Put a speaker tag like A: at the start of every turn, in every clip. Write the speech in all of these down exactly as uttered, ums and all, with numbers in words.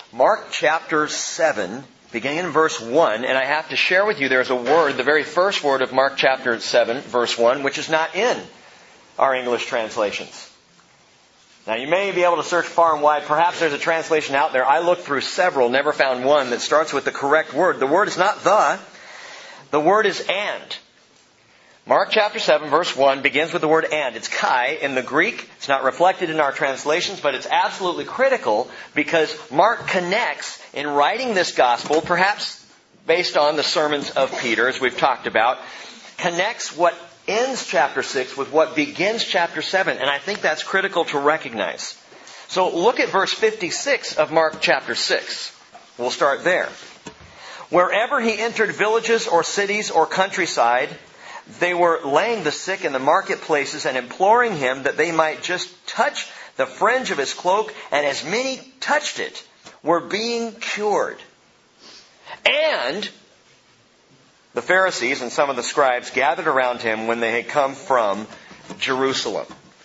A: Mark chapter seven, beginning in verse one, and I have to share with you there's a word, the very first word of Mark chapter seven, verse one, which is not in our English translations. Now you may be able to search far and wide. Perhaps there's a translation out there. I looked through several, never found one that starts with the correct word. The word is not the. The word is and. Mark chapter seven, verse one begins with the word and. It's kai in the Greek. It's not reflected in our translations, but it's absolutely critical because Mark connects in writing this gospel, perhaps based on the sermons of Peter, as we've talked about, connects what ends chapter six with what begins chapter seven. And I think that's critical to recognize. So look at verse fifty-six of Mark chapter six. We'll start there. Wherever he entered villages or cities or countryside, they were laying the sick in the marketplaces and imploring him that they might just touch the fringe of his cloak, and as many touched it were being cured. And the Pharisees and some of the scribes gathered around him when they had come from Jerusalem.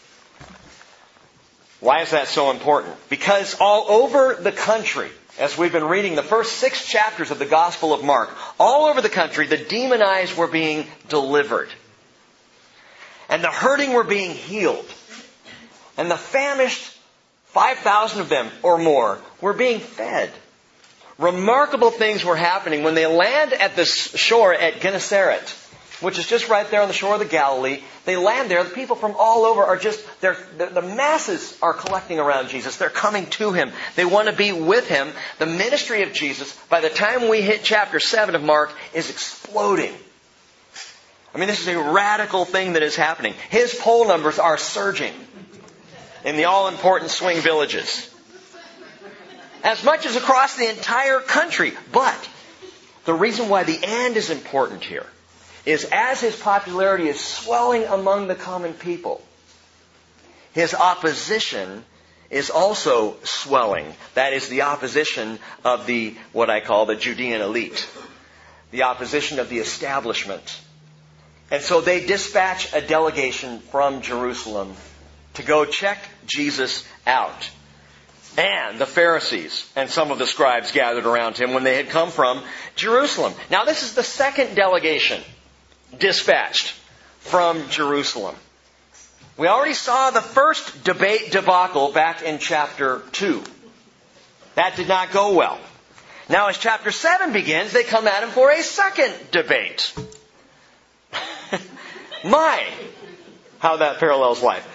A: Why is that so important? Because all over the country, as we've been reading the first six chapters of the Gospel of Mark, all over the country, the demonized were being delivered. And the hurting were being healed. And the famished, five thousand of them or more, were being fed. Remarkable things were happening when they land at the shore at Gennesaret, which is just right there on the shore of the Galilee. They land there. The people from all over are just, they're, the, the masses are collecting around Jesus. They're coming to Him. They want to be with Him. The ministry of Jesus, by the time we hit chapter seven of Mark, is exploding. I mean, this is a radical thing that is happening. His poll numbers are surging in the all-important swing villages, as much as across the entire country. But the reason why the and is important here is as His popularity is swelling among the common people, His opposition is also swelling. That is the opposition of the, what I call the Judean elite. The opposition of the establishment. And so they dispatch a delegation from Jerusalem to go check Jesus out. And the Pharisees and some of the scribes gathered around Him when they had come from Jerusalem. Now this is the second delegation dispatched from Jerusalem. We already saw the first debate debacle back in chapter two. That did not go well. Now as chapter seven begins, they come at Him for a second debate. My, how that parallels life.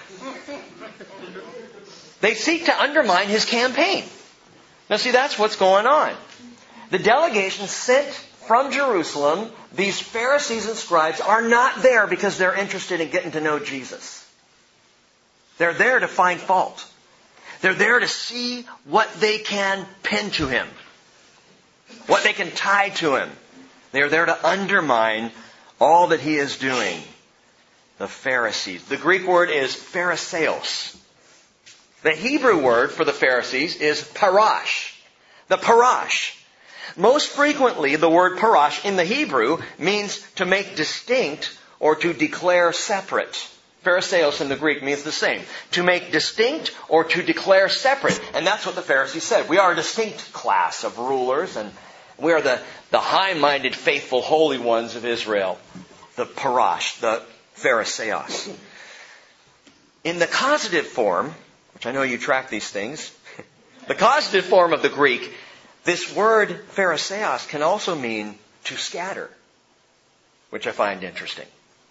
A: They seek to undermine His campaign. Now see, that's what's going on. The delegation sent from Jerusalem, these Pharisees and scribes, are not there because they're interested in getting to know Jesus. They're there to find fault. They're there to see what they can pin to Him, what they can tie to Him. They're there to undermine all that He is doing. The Pharisees. The Greek word is phariseos. The Hebrew word for the Pharisees is parash. The parash. Most frequently, the word parash in the Hebrew means to make distinct or to declare separate. Phariseos in the Greek means the same. To make distinct or to declare separate. And that's what the Pharisees said. We are a distinct class of rulers, and we are the, the high-minded, faithful, holy ones of Israel. The parash, the phariseos. In the causative form, which I know you track these things, the causative form of the Greek, this word phariseos can also mean to scatter, which I find interesting.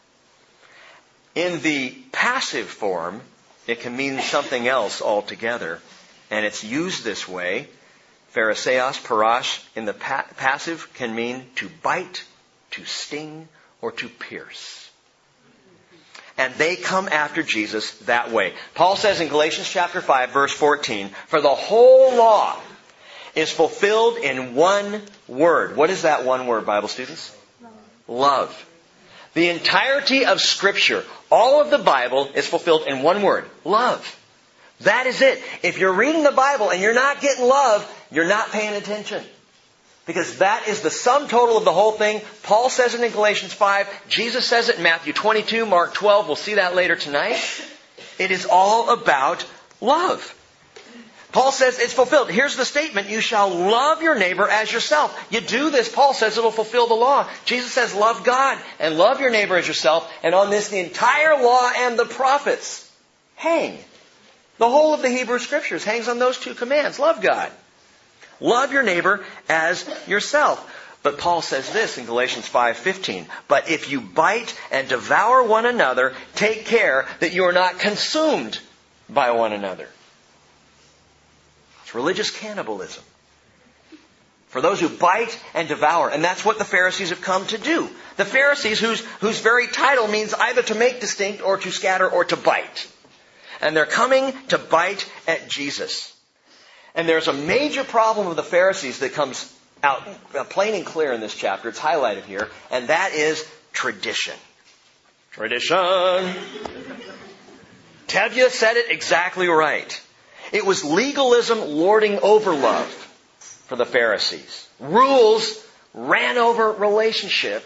A: In the passive form, it can mean something else altogether, and it's used this way. Phariseos, parash, in the pa- passive can mean to bite, to sting, or to pierce. And they come after Jesus that way. Paul says in Galatians chapter five, verse fourteen, for the whole law is fulfilled in one word. What is that one word, Bible students? Love. Love. The entirety of Scripture, all of the Bible, is fulfilled in one word. Love. That is it. If you're reading the Bible and you're not getting love, you're not paying attention. Because that is the sum total of the whole thing. Paul says it in Galatians five. Jesus says it in Matthew twenty-two, Mark twelve. We'll see that later tonight. It is all about love. Paul says it's fulfilled. Here's the statement. You shall love your neighbor as yourself. You do this, Paul says, it'll fulfill the law. Jesus says, love God and love your neighbor as yourself. And on this, the entire law and the prophets hang. The whole of the Hebrew Scriptures hangs on those two commands. Love God. Love your neighbor as yourself. But Paul says this in Galatians five fifteen. But if you bite and devour one another, take care that you are not consumed by one another. It's religious cannibalism. For those who bite and devour. And that's what the Pharisees have come to do. The Pharisees, whose, whose very title means either to make distinct or to scatter or to bite. And they're coming to bite at Jesus. And there's a major problem of the Pharisees that comes out plain and clear in this chapter. It's highlighted here. And that is tradition. Tradition. Tevye said it exactly right. It was legalism lording over love for the Pharisees. Rules ran over relationship.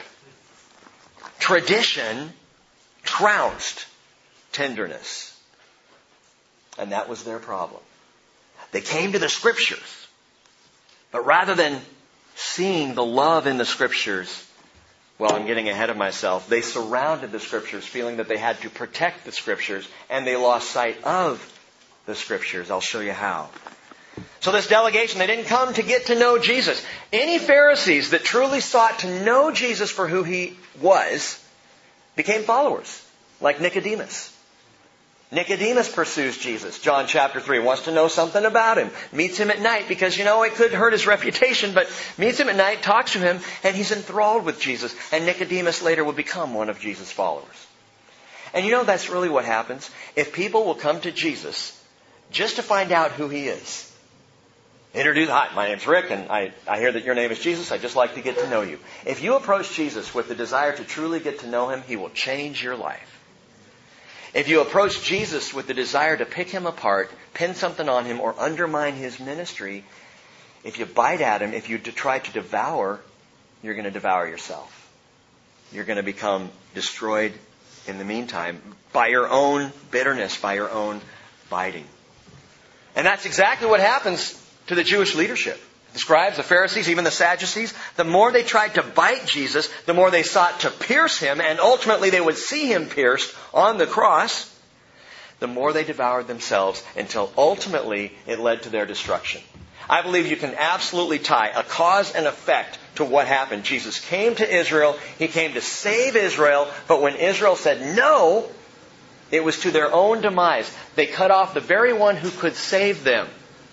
A: Tradition trounced tenderness. And that was their problem. They came to the Scriptures, but rather than seeing the love in the Scriptures, well, I'm getting ahead of myself, they surrounded the Scriptures feeling that they had to protect the Scriptures, and they lost sight of the Scriptures. I'll show you how. So this delegation, they didn't come to get to know Jesus. Any Pharisees that truly sought to know Jesus for who He was became followers, like Nicodemus. Nicodemus pursues Jesus. John chapter three wants to know something about Him. Meets Him at night because, you know, it could hurt his reputation, but meets Him at night, talks to Him, and he's enthralled with Jesus. And Nicodemus later will become one of Jesus' followers. And you know, that's really what happens. If people will come to Jesus just to find out who He is. Introduce, hi, my name's Rick, and I, I hear that your name is Jesus. I'd just like to get to know you. If you approach Jesus with the desire to truly get to know Him, He will change your life. If you approach Jesus with the desire to pick Him apart, pin something on Him, or undermine His ministry, if you bite at Him, if you try to devour, you're going to devour yourself. You're going to become destroyed in the meantime by your own bitterness, by your own biting. And that's exactly what happens to the Jewish leadership. The scribes, the Pharisees, even the Sadducees, the more they tried to bite Jesus, the more they sought to pierce Him, and ultimately they would see Him pierced on the cross, the more they devoured themselves until ultimately it led to their destruction. I believe you can absolutely tie a cause and effect to what happened. Jesus came to Israel. He came to save Israel, but when Israel said no, it was to their own demise. They cut off the very one who could save them.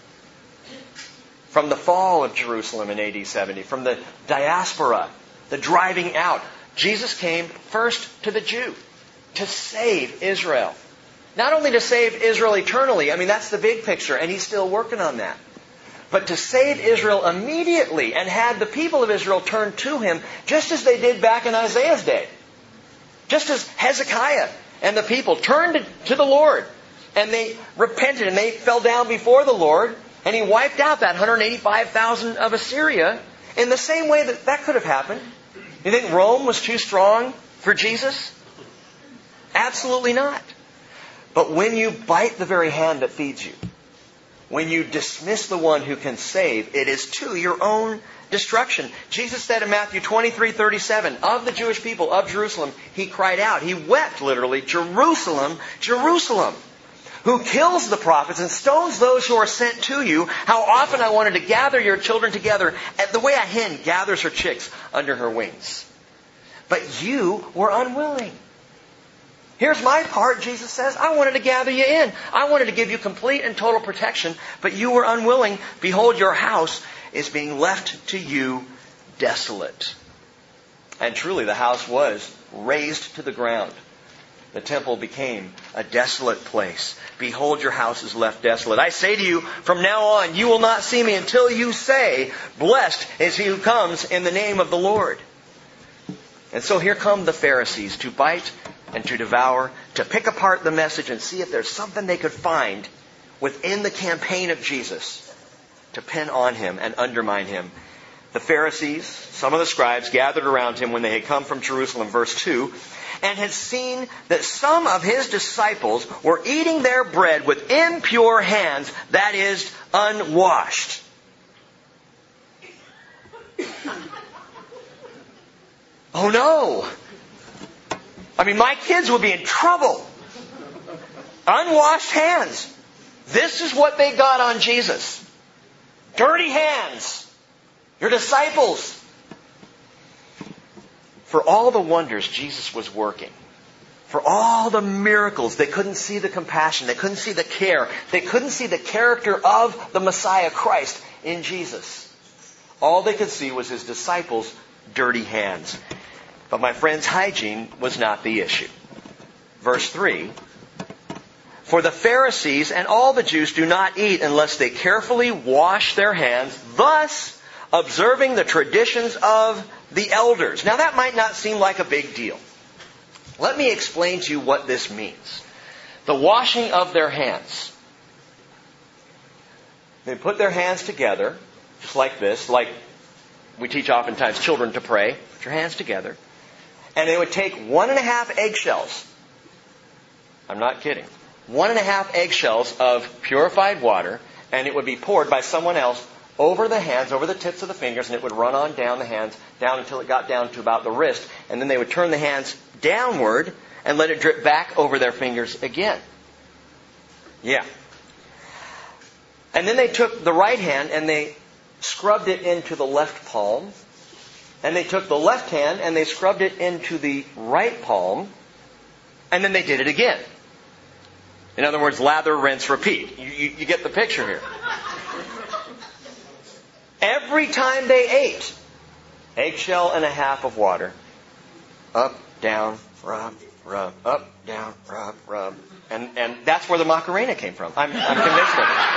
A: From the fall of Jerusalem in A D seventy, from the diaspora, the driving out, Jesus came first to the Jew to save Israel. Not only to save Israel eternally, I mean, that's the big picture, and He's still working on that. But to save Israel immediately and had the people of Israel turn to Him just as they did back in Isaiah's day. Just as Hezekiah and the people turned to, to the Lord and they repented and they fell down before the Lord. And He wiped out that one hundred eighty-five thousand of Assyria in the same way that that could have happened. You think Rome was too strong for Jesus? Absolutely not. But when you bite the very hand that feeds you, when you dismiss the one who can save, it is to your own destruction. Jesus said in Matthew twenty-three thirty-seven, of the Jewish people of Jerusalem, He cried out. He wept literally, Jerusalem, Jerusalem, who kills the prophets and stones those who are sent to you. How often I wanted to gather your children together the way a hen gathers her chicks under her wings. But you were unwilling. Here's my part, Jesus says. I wanted to gather you in. I wanted to give you complete and total protection, but you were unwilling. Behold, your house is being left to you desolate. And truly, the house was razed to the ground. The temple became a desolate place. Behold, your house is left desolate. I say to you, from now on, you will not see me until you say, blessed is he who comes in the name of the Lord. And so here come the Pharisees to bite and to devour, to pick apart the message and see if there's something they could find within the campaign of Jesus to pin on Him and undermine Him. The Pharisees, some of the scribes, gathered around Him when they had come from Jerusalem, verse two, and had seen that some of his disciples were eating their bread with impure hands, that is, unwashed. Oh no! I mean, my kids would be in trouble. Unwashed hands. This is what they got on Jesus. Dirty hands. Your disciples. For all the wonders Jesus was working, for all the miracles, they couldn't see the compassion, they couldn't see the care, they couldn't see the character of the Messiah Christ in Jesus. All they could see was his disciples' dirty hands. But my friends, hygiene was not the issue. Verse three, for the Pharisees and all the Jews do not eat unless they carefully wash their hands, thus observing the traditions of the elders. Now that might not seem like a big deal. Let me explain to you what this means. The washing of their hands. They put their hands together, just like this, like we teach oftentimes children to pray. Put your hands together. And they would take one and a half eggshells. I'm not kidding. One and a half eggshells of purified water, and it would be poured by someone else over the hands, over the tips of the fingers, and it would run on down the hands, down until it got down to about the wrist. And then they would turn the hands downward and let it drip back over their fingers again. Yeah. And then they took the right hand and they scrubbed it into the left palm. And they took the left hand and they scrubbed it into the right palm. And then they did it again. In other words, lather, rinse, repeat. You, you, you get the picture here. Every time they ate, eggshell and a half of water. Up, down, rub, rub, up, down, rub, rub. And and that's where the Macarena came from. I'm, I'm convinced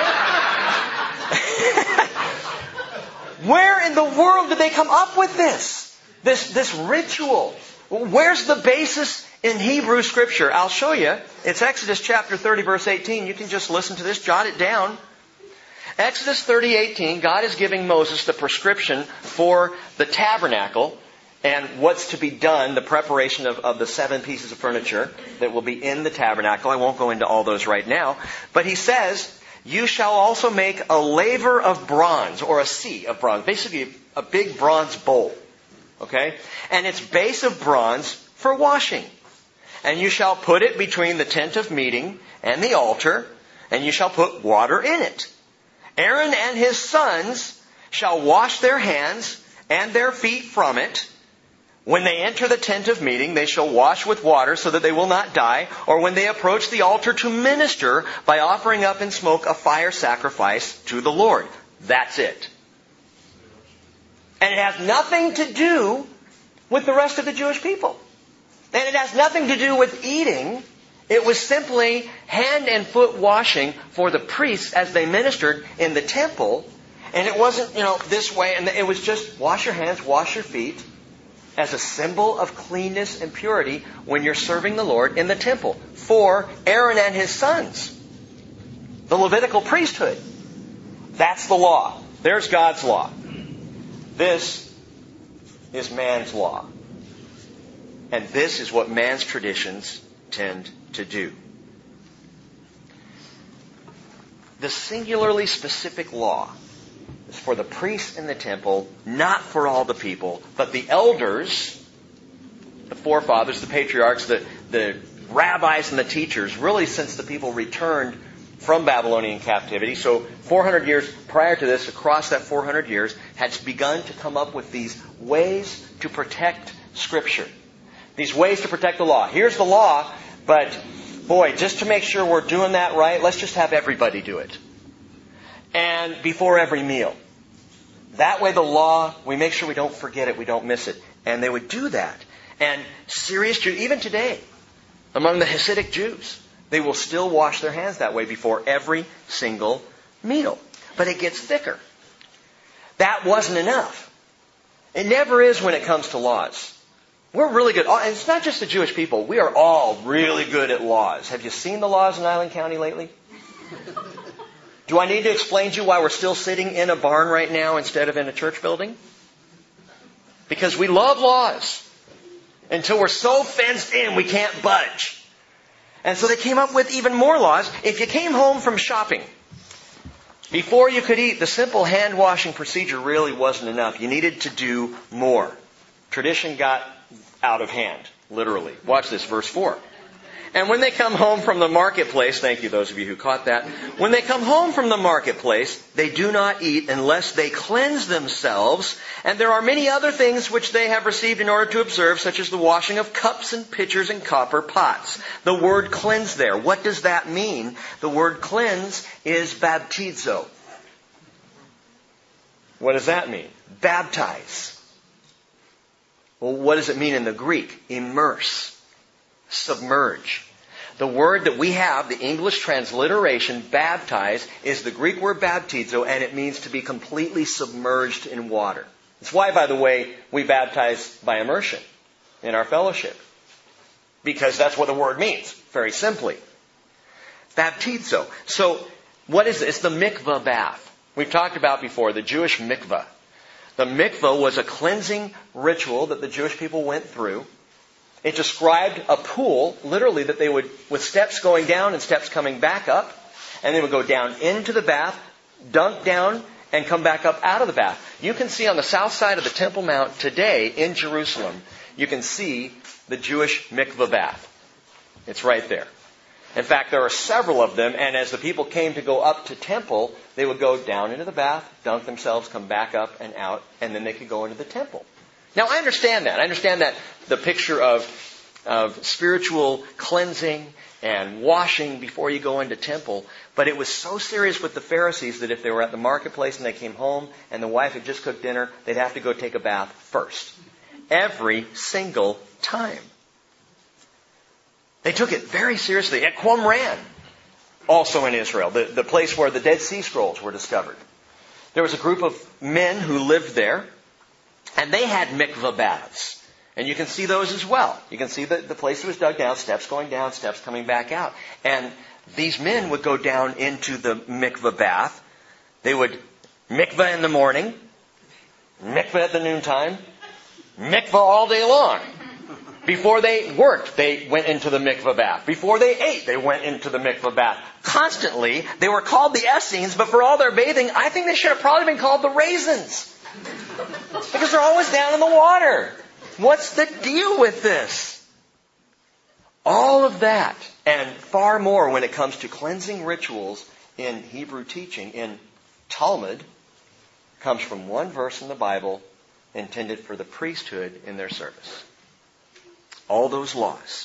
A: of it. Where in the world did they come up with this? This, this ritual? Where's the basis in Hebrew Scripture? I'll show you. It's Exodus chapter thirty, verse eighteen. You can just listen to this, jot it down. Exodus thirty eighteen, God is giving Moses the prescription for the tabernacle and what's to be done, the preparation of, of the seven pieces of furniture that will be in the tabernacle. I won't go into all those right now. But he says, you shall also make a laver of bronze, or a sea of bronze, basically a big bronze bowl. Okay? And its base of bronze for washing. And you shall put it between the tent of meeting and the altar, and you shall put water in it. Aaron and his sons shall wash their hands and their feet from it. When they enter the tent of meeting, they shall wash with water so that they will not die, or when they approach the altar to minister by offering up in smoke a fire sacrifice to the Lord. That's it. And it has nothing to do with the rest of the Jewish people. And it has nothing to do with eating. It was simply hand and foot washing for the priests as they ministered in the temple. And it wasn't, you know, this way. And it was just wash your hands, wash your feet as a symbol of cleanness and purity when you're serving the Lord in the temple for Aaron and his sons. The Levitical priesthood. That's the law. There's God's law. This is man's law. And this is what man's traditions tend to do. The singularly specific law is for the priests in the temple, not for all the people, but the elders, the forefathers, the patriarchs, the, the rabbis and the teachers, really since the people returned from Babylonian captivity. So four hundred years prior to this, across that four hundred years, had begun to come up with these ways to protect Scripture. These ways to protect the law. Here's the law, but boy, just to make sure we're doing that right, let's just have everybody do it. And before every meal. That way the law, we make sure we don't forget it, we don't miss it. And they would do that. And serious Jews, even today, among the Hasidic Jews, they will still wash their hands that way before every single meal. But it gets thicker. That wasn't enough. It never is when it comes to laws. We're really good. And it's not just the Jewish people. We are all really good at laws. Have you seen the laws in Island County lately? Do I need to explain to you why we're still sitting in a barn right now instead of in a church building? Because we love laws. until we're so fenced in we can't budge. And so they came up with even more laws. If you came home from shopping, before you could eat, the simple hand washing procedure really wasn't enough. You needed to do more. Tradition got out of hand, literally. Watch this, verse four. And when they come home from the marketplace, thank you those of you who caught that. When they come home from the marketplace, they do not eat unless they cleanse themselves. And there are many other things which they have received in order to observe, such as the washing of cups and pitchers and copper pots. The word cleanse there, what does that mean? The word cleanse is baptizo. What does that mean? Baptize. Well, what does it mean in the Greek? Immerse. Submerge. The word that we have, the English transliteration, baptize, is the Greek word baptizo, and it means to be completely submerged in water. That's why, by the way, we baptize by immersion in our fellowship. Because that's what the word means, very simply. Baptizo. So, what is it? It's the mikvah bath. We've talked about before, the Jewish mikvah. The mikvah was a cleansing ritual that the Jewish people went through. It described a pool, literally, that they would, with steps going down and steps coming back up, and they would go down into the bath, dunk down, and come back up out of the bath. You can see on the south side of the Temple Mount today in Jerusalem, you can see the Jewish mikvah bath. It's right there. In fact, there are several of them, and as the people came to go up to temple, they would go down into the bath, dunk themselves, come back up and out, and then they could go into the temple. Now, I understand that. I understand that the picture of, of spiritual cleansing and washing before you go into temple. But it was so serious with the Pharisees that if they were at the marketplace and they came home and the wife had just cooked dinner, they'd have to go take a bath first. Every single time. They took it very seriously. At Qumran, also in Israel, the, the place where the Dead Sea Scrolls were discovered. There was a group of men who lived there. And they had mikvah baths. And you can see those as well. You can see the, the place that was dug down, steps going down, steps coming back out. And these men would go down into the mikvah bath. They would mikvah in the morning, mikvah at the noontime, mikvah all day long. Before they worked, they went into the mikvah bath. Before they ate, they went into the mikvah bath. Constantly, they were called the Essenes, but for all their bathing, I think they should have probably been called the Raisins. Because they're always down in the water. What's the deal with this? All of that, and far more when it comes to cleansing rituals in Hebrew teaching, in Talmud, comes from one verse in the Bible intended for the priesthood in their service. All those laws.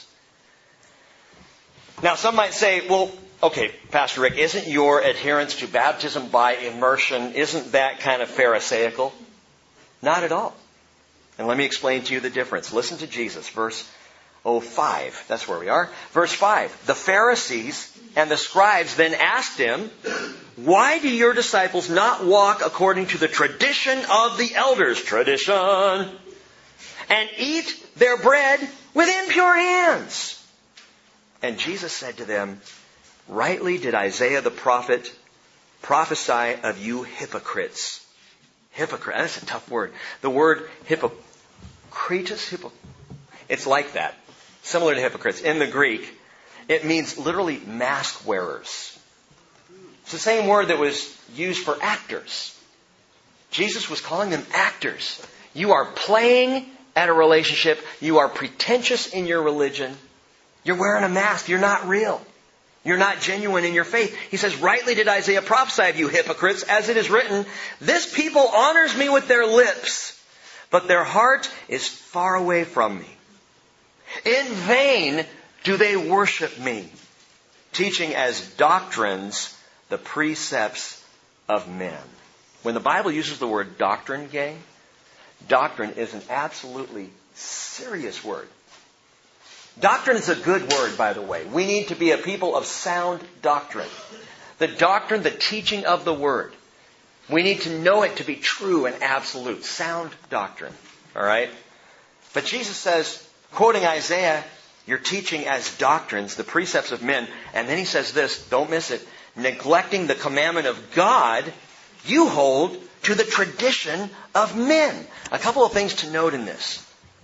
A: Now, some might say, well, okay, Pastor Rick, isn't your adherence to baptism by immersion, isn't that kind of Pharisaical? Not at all. And let me explain to you the difference. Listen to Jesus, verse oh five. That's where we are. Verse five. The Pharisees and the scribes then asked him, why do your disciples not walk according to the tradition of the elders? Tradition. And eat their bread with impure hands. And Jesus said to them, rightly did Isaiah the prophet prophesy of you hypocrites. Hypocrite. That's a tough word. The word hypocritus, hypo, it's like that. Similar to hypocrites. In the Greek, it means literally mask wearers. It's the same word that was used for actors. Jesus was calling them actors. You are playing at a relationship. You are pretentious in your religion. You're wearing a mask. You're not real. You're not genuine in your faith. He says, rightly did Isaiah prophesy of you hypocrites, as it is written, this people honors me with their lips, but their heart is far away from me. In vain do they worship me, teaching as doctrines the precepts of men. When the Bible uses the word doctrine, gang, doctrine is an absolutely serious word. Doctrine is a good word, by the way. We need to be a people of sound doctrine. The doctrine, the teaching of the Word. We need to know it to be true and absolute. Sound doctrine. All right? But Jesus says, quoting Isaiah, you're teaching as doctrines, the precepts of men. And then he says this, don't miss it. Neglecting the commandment of God, you hold to the tradition of men. A couple of things to note in this.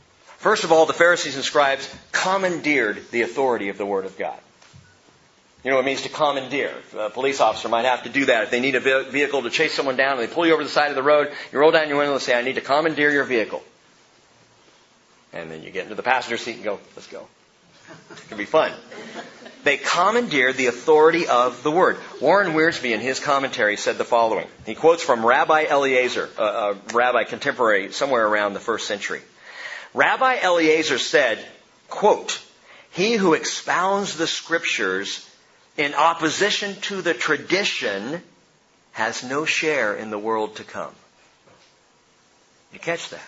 A: First of all, the Pharisees and scribes commandeered the authority of the Word of God. You know what it means to commandeer. A police officer might have to do that if they need a vehicle to chase someone down and they pull you over to the side of the road. You roll down your window and say, I need to commandeer your vehicle. And then you get into the passenger seat and go, let's go. It can be fun. They commandeered the authority of the Word. Warren Wiersbe in his commentary said the following. He quotes from Rabbi Eliezer, a, a rabbi contemporary somewhere around the first century. Rabbi Eliezer said, quote, he who expounds the Scriptures in opposition to the tradition has no share in the world to come. You catch that?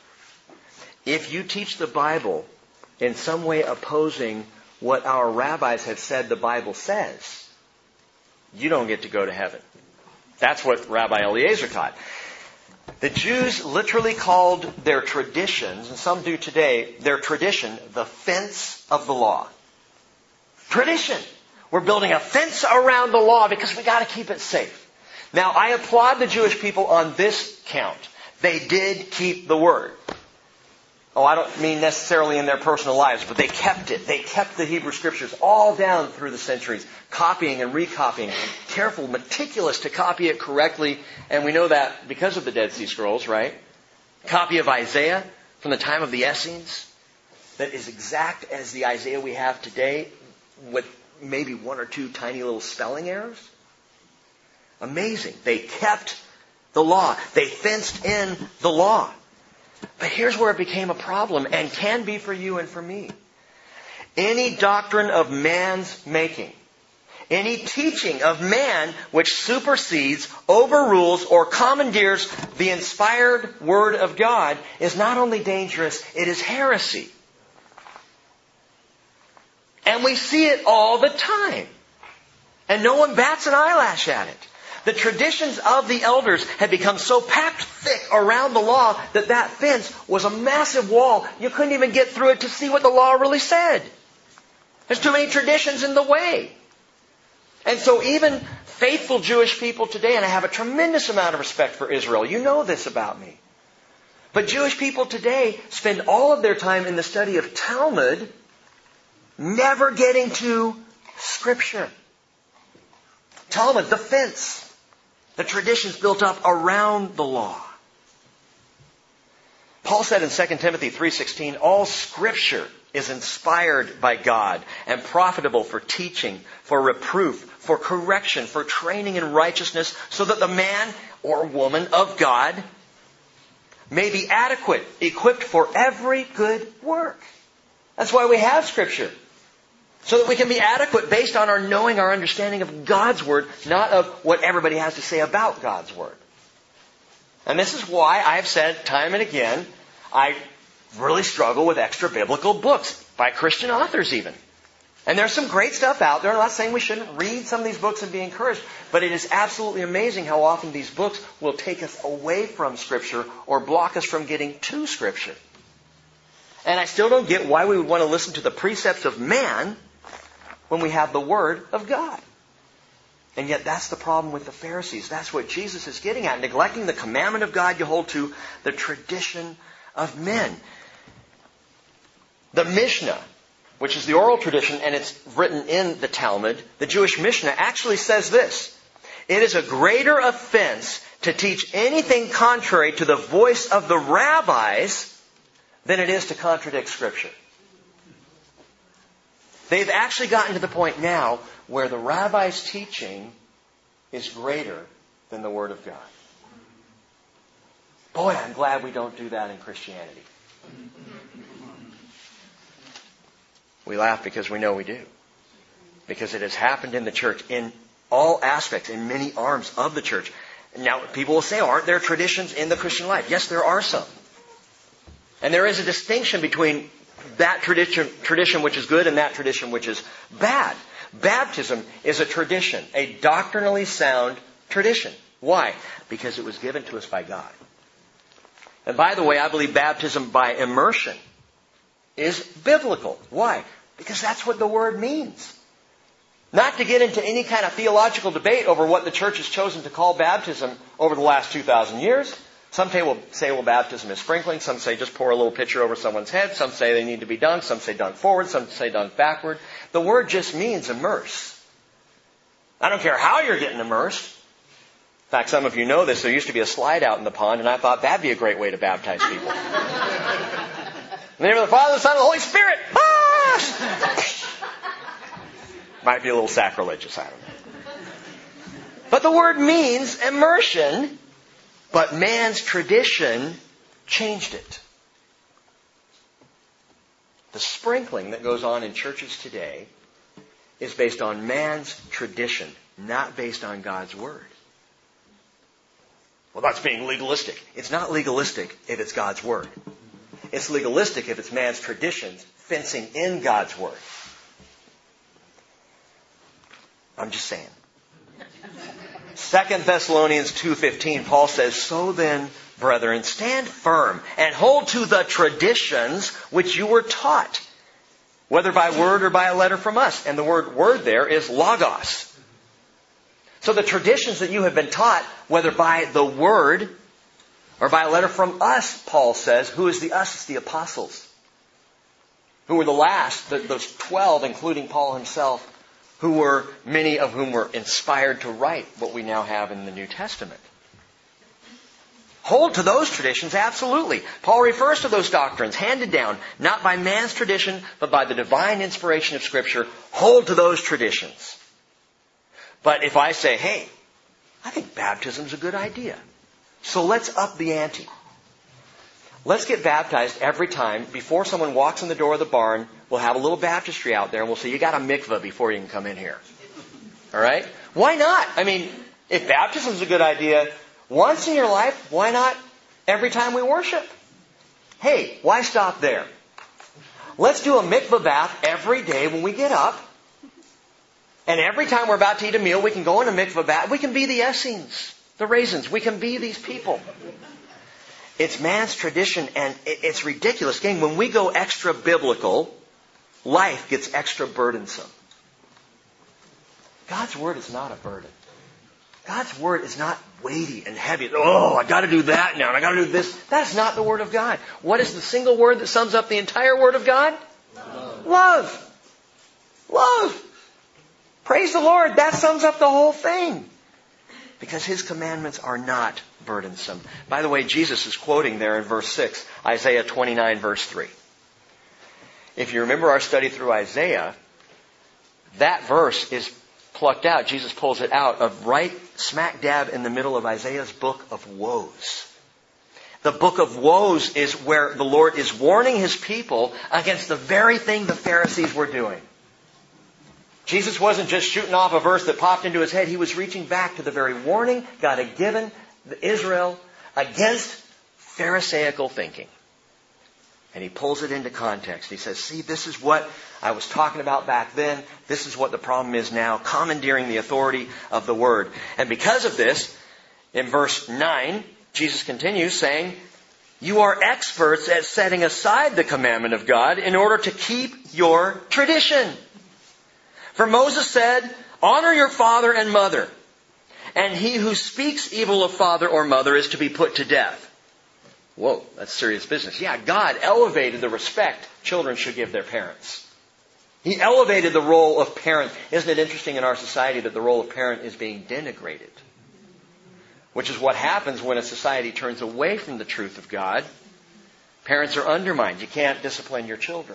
A: If you teach the Bible in some way opposing what our rabbis have said the Bible says, you don't get to go to heaven. That's what Rabbi Eliezer taught. The Jews literally called their traditions, and some do today, their tradition, the fence of the law. Tradition. We're building a fence around the law because we got to keep it safe. Now, I applaud the Jewish people on this count. They did keep the Word. Oh, I don't mean necessarily in their personal lives, but they kept it. They kept the Hebrew Scriptures all down through the centuries, copying and recopying. Careful, meticulous to copy it correctly. And we know that because of the Dead Sea Scrolls, right? Copy of Isaiah from the time of the Essenes that is exact as the Isaiah we have today with maybe one or two tiny little spelling errors. Amazing. They kept the law. They fenced in the law. But here's where it became a problem, and can be for you and for me. Any doctrine of man's making, any teaching of man which supersedes, overrules, or commandeers the inspired Word of God is not only dangerous, it is heresy. And we see it all the time. And no one bats an eyelash at it. The traditions of the elders had become so packed thick around the law that that fence was a massive wall. You couldn't even get through it to see what the law really said. There's too many traditions in the way. And so even faithful Jewish people today, and I have a tremendous amount of respect for Israel. You know this about me. But Jewish people today spend all of their time in the study of Talmud, never getting to Scripture. Talmud, the fence. The traditions built up around the law. Paul said in Second Timothy three sixteen, all Scripture is inspired by God and profitable for teaching, for reproof, for correction, for training in righteousness, so that the man or woman of God may be adequate, equipped for every good work. That's why we have Scripture. So that we can be adequate based on our knowing, our understanding of God's Word, not of what everybody has to say about God's Word. And this is why I have said time and again, I really struggle with extra biblical books, by Christian authors even. And there's some great stuff out there. I'm not saying we shouldn't read some of these books and be encouraged, but it is absolutely amazing how often these books will take us away from Scripture or block us from getting to Scripture. And I still don't get why we would want to listen to the precepts of man when we have the Word of God. And yet that's the problem with the Pharisees. That's what Jesus is getting at. Neglecting the commandment of God, you hold to the tradition of men. The Mishnah, which is the oral tradition, and it's written in the Talmud, the Jewish Mishnah actually says this: it is a greater offense to teach anything contrary to the voice of the rabbis than it is to contradict Scripture. They've actually gotten to the point now where the rabbi's teaching is greater than the Word of God. Boy, I'm glad we don't do that in Christianity. We laugh because we know we do. Because it has happened in the church in all aspects, in many arms of the church. Now, people will say, aren't there traditions in the Christian life? Yes, there are some. And there is a distinction between that tradition, tradition which is good and that tradition which is bad. Baptism is a tradition, a doctrinally sound tradition. Why? Because it was given to us by God. And by the way, I believe baptism by immersion is biblical. Why? Because that's what the word means. Not to get into any kind of theological debate over what the church has chosen to call baptism over the last two thousand years. Some say well, say, well, baptism is sprinkling. Some say just pour a little pitcher over someone's head. Some say they need to be dunked. Some say dunk forward. Some say dunk backward. The word just means immerse. I don't care how you're getting immersed. In fact, some of you know this. There used to be a slide out in the pond, and I thought that'd be a great way to baptize people. In the name of the Father, the Son, and the Holy Spirit. Ah! Might be a little sacrilegious, I don't know. But the word means immersion, but man's tradition changed it. The sprinkling that goes on in churches today is based on man's tradition, not based on God's Word. Well, that's being legalistic. It's not legalistic if it's God's Word. It's legalistic if it's man's traditions fencing in God's Word. I'm just saying. Second Thessalonians two fifteen, Paul says, "So then, brethren, stand firm and hold to the traditions which you were taught, whether by word or by a letter from us." And the word word there is logos. So the traditions that you have been taught, whether by the word or by a letter from us, Paul says. Who is the us? It's the apostles. Who were the last, the, those twelve, including Paul himself, who were, many of whom were inspired to write what we now have in the New Testament. Hold to those traditions, absolutely. Paul refers to those doctrines handed down, not by man's tradition, but by the divine inspiration of Scripture. Hold to those traditions. But if I say, hey, I think baptism's a good idea, so let's up the ante. Let's get baptized every time. Before someone walks in the door of the barn, we'll have a little baptistry out there, and we'll say, you got a mikveh before you can come in here. All right? Why not? I mean, if baptism's a good idea, once in your life, why not every time we worship? Hey, why stop there? Let's do a mikveh bath every day when we get up. And every time we're about to eat a meal, we can go in a mikveh bath. We can be the Essenes, the raisins. We can be these people. It's man's tradition, and it's ridiculous. Gang, when we go extra biblical, life gets extra burdensome. God's Word is not a burden. God's Word is not weighty and heavy. Oh, I got to do that now, and I got to do this. That's not the Word of God. What is the single word that sums up the entire Word of God? Love. Love. Love. Praise the Lord. That sums up the whole thing. Because His commandments are not burdensome. By the way, Jesus is quoting there in verse six, Isaiah twenty-nine, verse three. If you remember our study through Isaiah, that verse is plucked out. Jesus pulls it out of right smack dab in the middle of Isaiah's book of woes. The book of woes is where the Lord is warning His people against the very thing the Pharisees were doing. Jesus wasn't just shooting off a verse that popped into His head. He was reaching back to the very warning God had given Israel against Pharisaical thinking. And He pulls it into context. He says, see, this is what I was talking about back then. This is what the problem is now, commandeering the authority of the Word. And because of this, in verse nine, Jesus continues saying, you are experts at setting aside the commandment of God in order to keep your tradition. For Moses said, honor your father and mother, and he who speaks evil of father or mother is to be put to death. Whoa, that's serious business. Yeah, God elevated the respect children should give their parents. He elevated the role of parent. Isn't it interesting in our society that the role of parent is being denigrated? Which is what happens when a society turns away from the truth of God. Parents are undermined. You can't discipline your children.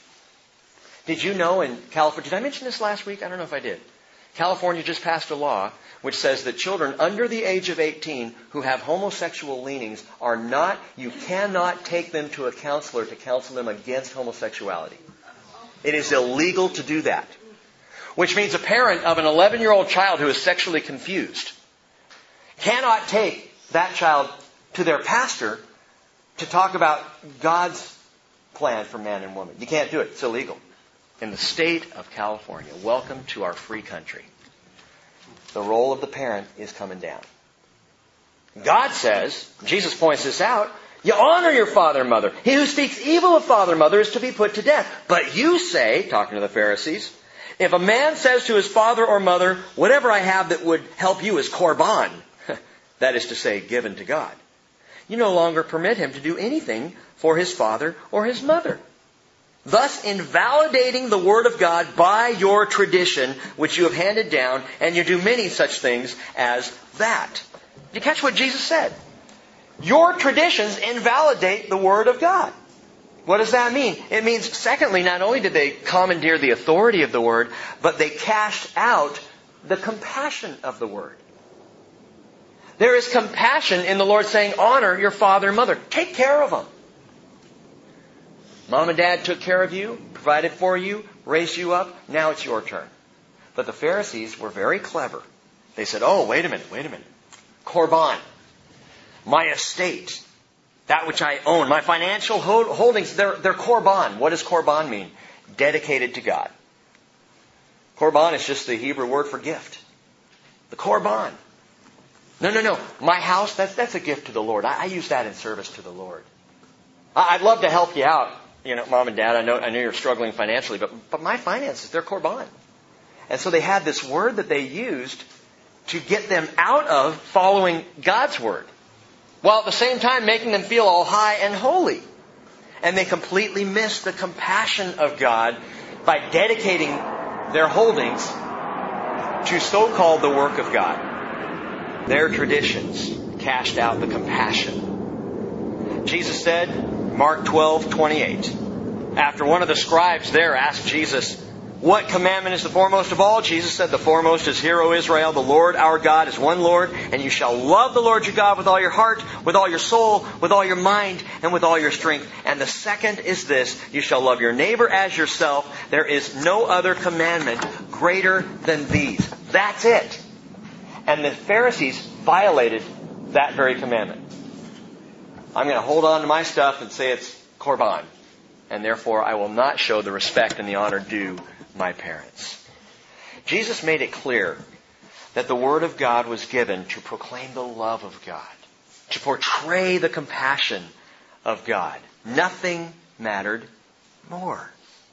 A: Did you know in California, did I mention this last week? I don't know if I did. California just passed a law which says that children under the age of eighteen who have homosexual leanings are not, you cannot take them to a counselor to counsel them against homosexuality. It is illegal to do that. Which means a parent of an eleven-year-old child who is sexually confused cannot take that child to their pastor to talk about God's plan for man and woman. You can't do it. It's illegal. In the state of California, welcome to our free country. The role of the parent is coming down. God says, Jesus points this out, you honor your father and mother. He who speaks evil of father and mother is to be put to death. But you say, talking to the Pharisees, if a man says to his father or mother, whatever I have that would help you is korban, that is to say, given to God, you no longer permit him to do anything for his father or his mother, thus invalidating the word of God by your tradition, which you have handed down, and you do many such things as that. Did you catch what Jesus said? Your traditions invalidate the word of God. What does that mean? It means, secondly, not only did they commandeer the authority of the word, but they cashed out the compassion of the word. There is compassion in the Lord saying, honor your father and mother. Take care of them. Mom and dad took care of you, provided for you, raised you up. Now it's your turn. But the Pharisees were very clever. They said, oh, wait a minute, wait a minute. Korban, my estate, that which I own, my financial holdings, they're, they're korban. What does korban mean? Dedicated to God. Korban is just the Hebrew word for gift. The korban. No, no, no. My house, that's, that's a gift to the Lord. I, I use that in service to the Lord. I, I'd love to help you out, you know, Mom and Dad. I know, I know you're struggling financially, but, but my finances, they're korban. And so they had this word that they used to get them out of following God's word, while at the same time making them feel all high and holy. And they completely missed the compassion of God by dedicating their holdings to so-called the work of God. Their traditions cashed out the compassion. Jesus said, Mark twelve twenty-eight, after one of the scribes there asked Jesus, what commandment is the foremost of all? Jesus said, the foremost is, Hear, O Israel, the Lord our God is one Lord, and you shall love the Lord your God with all your heart, with all your soul, with all your mind, and with all your strength. And the second is this, you shall love your neighbor as yourself. There is no other commandment greater than these. That's it. And the Pharisees violated that very commandment. I'm going to hold on to my stuff and say it's korban. And therefore I will not show the respect and the honor due my parents. Jesus made it clear that the Word of God was given to proclaim the love of God, to portray the compassion of God. Nothing mattered more.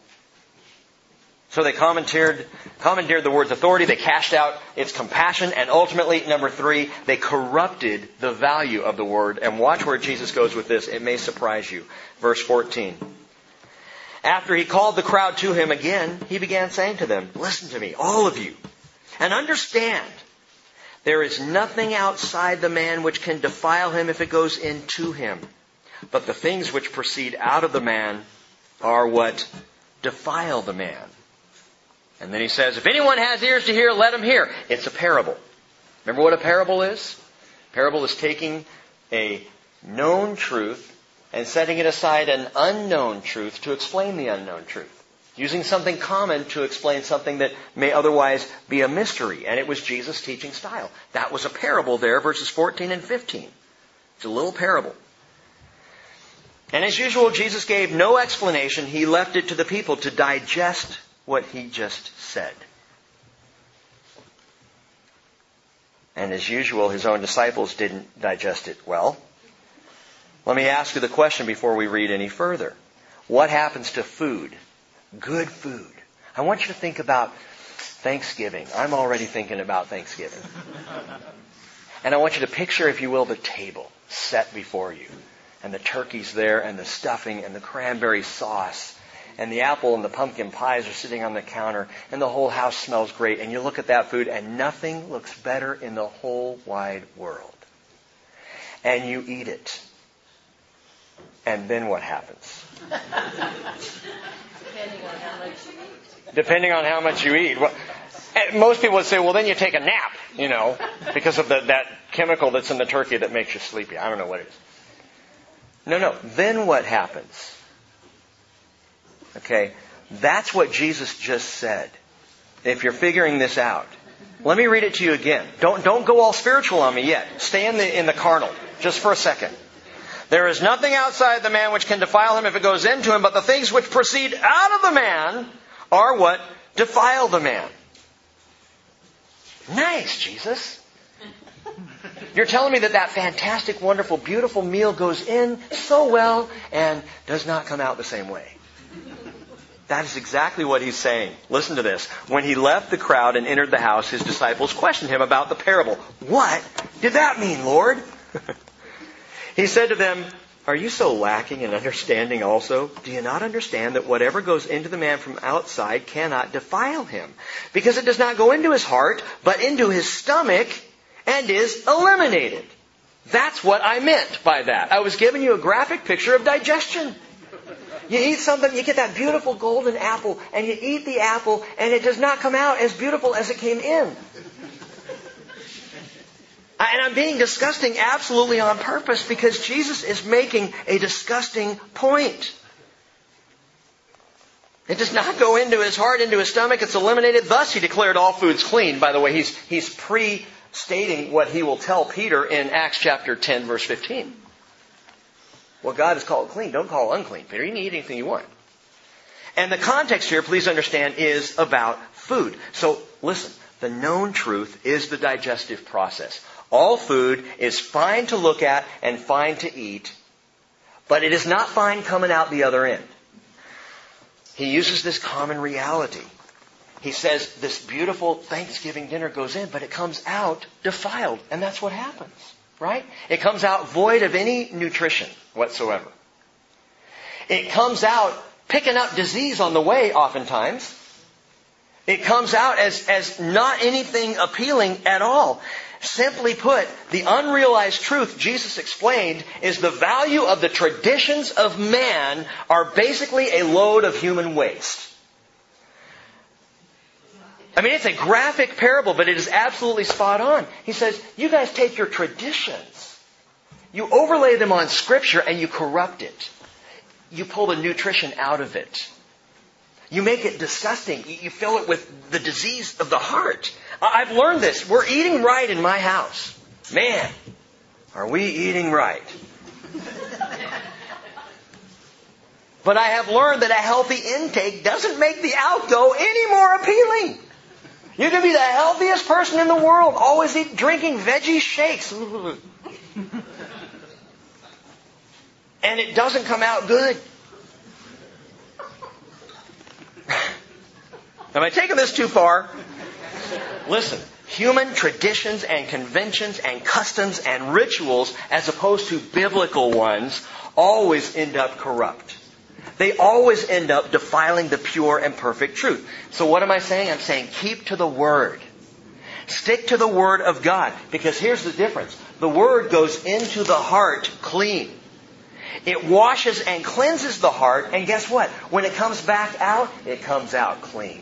A: So they commandeered, commandeered the word's authority, they cashed out its compassion, and ultimately, number three, they corrupted the value of the word. And watch where Jesus goes with this. It may surprise you. Verse fourteen. After he called the crowd to him again, he began saying to them, listen to me, all of you, and understand, there is nothing outside the man which can defile him if it goes into him. But the things which proceed out of the man are what defile the man. And then he says, if anyone has ears to hear, let him hear. It's a parable. Remember what a parable is? Parable is taking a known truth and setting it aside an unknown truth to explain the unknown truth. Using something common to explain something that may otherwise be a mystery. And it was Jesus' teaching style. That was a parable there, verses fourteen and fifteen. It's a little parable. And as usual, Jesus gave no explanation. He left it to the people to digest what he just said. And as usual, his own disciples didn't digest it well. Let me ask you the question before we read any further. What happens to food? Good food. I want you to think about Thanksgiving. I'm already thinking about Thanksgiving. And I want you to picture, if you will, the table set before you. And the turkey's there, and the stuffing, and the cranberry sauce. And the apple and the pumpkin pies are sitting on the counter, and the whole house smells great. And you look at that food, and nothing looks better in the whole wide world. And you eat it. And then what happens?
B: Depending on how much you eat.
A: Depending on how much you eat. Well, most people would say, well, then you take a nap, you know, because of the, that chemical that's in the turkey that makes you sleepy. I don't know what it is. No, no. Then what happens? Okay, that's what Jesus just said. If you're figuring this out, let me read it to you again. Don't don't go all spiritual on me yet. Stay in the in the carnal just for a second. There is nothing outside the man which can defile him if it goes into him, but the things which proceed out of the man are what defile the man. Nice, Jesus. You're telling me that that fantastic, wonderful, beautiful meal goes in so well and does not come out the same way. That is exactly what he's saying. Listen to this. When he left the crowd and entered the house, his disciples questioned him about the parable. What did that mean, Lord? He said to them, "Are you so lacking in understanding also? Do you not understand that whatever goes into the man from outside cannot defile him? Because it does not go into his heart, but into his stomach and is eliminated." That's what I meant by that. I was giving you a graphic picture of digestion. You eat something, you get that beautiful golden apple, and you eat the apple, and it does not come out as beautiful as it came in. And I'm being disgusting absolutely on purpose because Jesus is making a disgusting point. It does not go into his heart, into his stomach. It's eliminated. Thus he declared all foods clean. By the way, he's, he's pre-stating what he will tell Peter in Acts chapter ten, verse fifteen. What God has called clean, don't call unclean, Peter. You can eat anything you want. And the context here, please understand, is about food. So listen, the known truth is the digestive process. All food is fine to look at and fine to eat, but it is not fine coming out the other end. He uses this common reality. He says this beautiful Thanksgiving dinner goes in, but it comes out defiled. And that's what happens, right? It comes out void of any nutrition whatsoever. It comes out picking up disease on the way oftentimes. It comes out as, as not anything appealing at all. Simply put, the unrealized truth Jesus explained is the value of the traditions of man are basically a load of human waste. I mean, it's a graphic parable, but it is absolutely spot on. He says, you guys take your traditions, you overlay them on Scripture, and you corrupt it. You pull the nutrition out of it. You make it disgusting. You fill it with the disease of the heart. I've learned this. We're eating right in my house. Man, are we eating right? But I have learned that a healthy intake doesn't make the outgo any more appealing. You can be the healthiest person in the world, always eat, drinking veggie shakes. And it doesn't come out good. Am I taking this too far? Listen, human traditions and conventions and customs and rituals, as opposed to biblical ones, always end up corrupt. They always end up defiling the pure and perfect truth. So what am I saying? I'm saying keep to the Word. Stick to the Word of God. Because here's the difference. The Word goes into the heart clean. It washes and cleanses the heart. And guess what? When it comes back out, it comes out clean.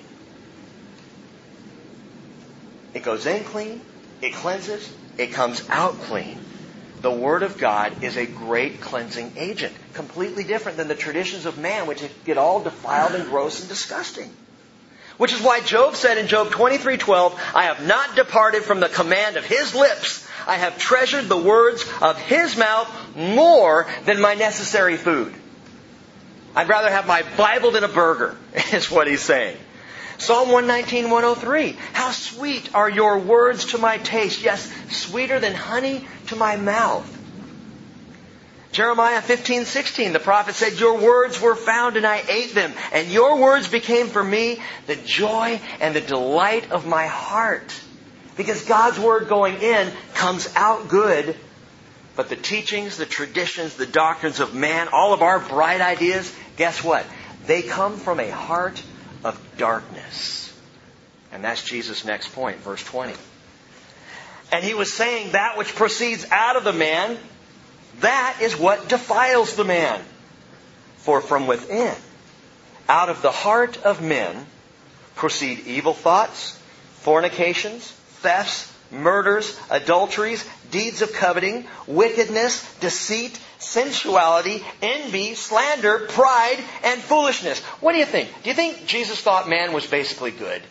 A: It goes in clean. It cleanses. It comes out clean. The Word of God is a great cleansing agent. Completely different than the traditions of man, which get all defiled and gross and disgusting. Which is why Job said in Job twenty-three twelve, I have not departed from the command of His lips. I have treasured the words of His mouth more than my necessary food. I'd rather have my Bible than a burger, is what he's saying. Psalm one nineteen, one oh three. How sweet are your words to my taste. Yes, sweeter than honey to my mouth. Jeremiah fifteen, sixteen. The prophet said, your words were found and I ate them. And your words became for me the joy and the delight of my heart. Because God's Word going in comes out good. But the teachings, the traditions, the doctrines of man, all of our bright ideas, guess what? They come from a heart of darkness. And that's Jesus' next point, verse twenty. And he was saying that which proceeds out of the man, that is what defiles the man. For from within, out of the heart of men, proceed evil thoughts, fornications, thefts, murders, adulteries, deeds of coveting, wickedness, deceit, sensuality, envy, slander, pride, and foolishness. What do you think? Do you think Jesus thought man was basically good?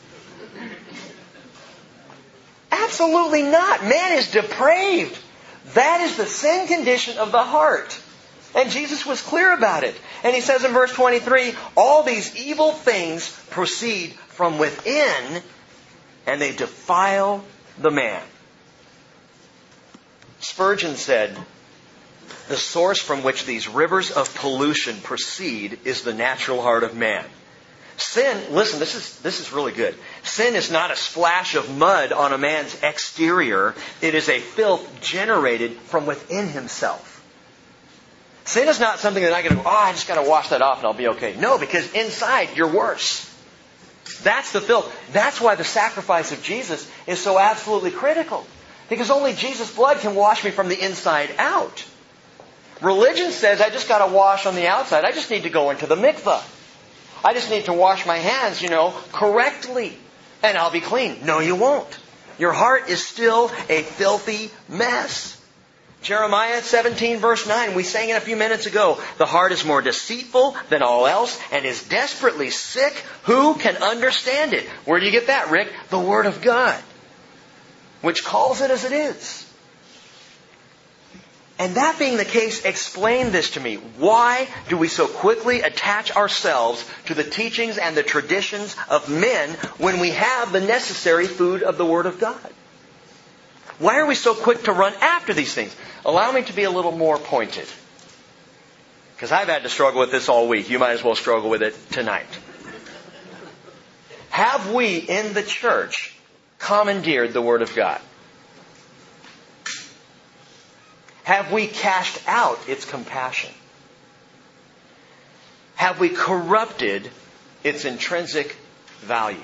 A: Absolutely not. Man is depraved. That is the sin condition of the heart. And Jesus was clear about it. And he says in verse twenty-three, all these evil things proceed from within, and they defile the man. Spurgeon said, the source from which these rivers of pollution proceed is the natural heart of man. Sin, listen, this is, this is really good. Sin is not a splash of mud on a man's exterior. It is a filth generated from within himself. Sin is not something that I can go, oh, I just got to wash that off and I'll be okay. No, because inside you're worse. That's the filth. That's why the sacrifice of Jesus is so absolutely critical. Because only Jesus' blood can wash me from the inside out. Religion says I just got to wash on the outside. I just need to go into the mikvah. I just need to wash my hands, you know, correctly. And I'll be clean. No, you won't. Your heart is still a filthy mess. Jeremiah seventeen verse nine, we sang it a few minutes ago. The heart is more deceitful than all else and is desperately sick. Who can understand it? Where do you get that, Rick? The Word of God, which calls it as it is. And that being the case, explain this to me. Why do we so quickly attach ourselves to the teachings and the traditions of men when we have the necessary food of the Word of God? Why are we so quick to run after these things? Allow me to be a little more pointed. Because I've had to struggle with this all week. You might as well struggle with it tonight. Have we in the church commandeered the Word of God? Have we cashed out its compassion? Have we corrupted its intrinsic value?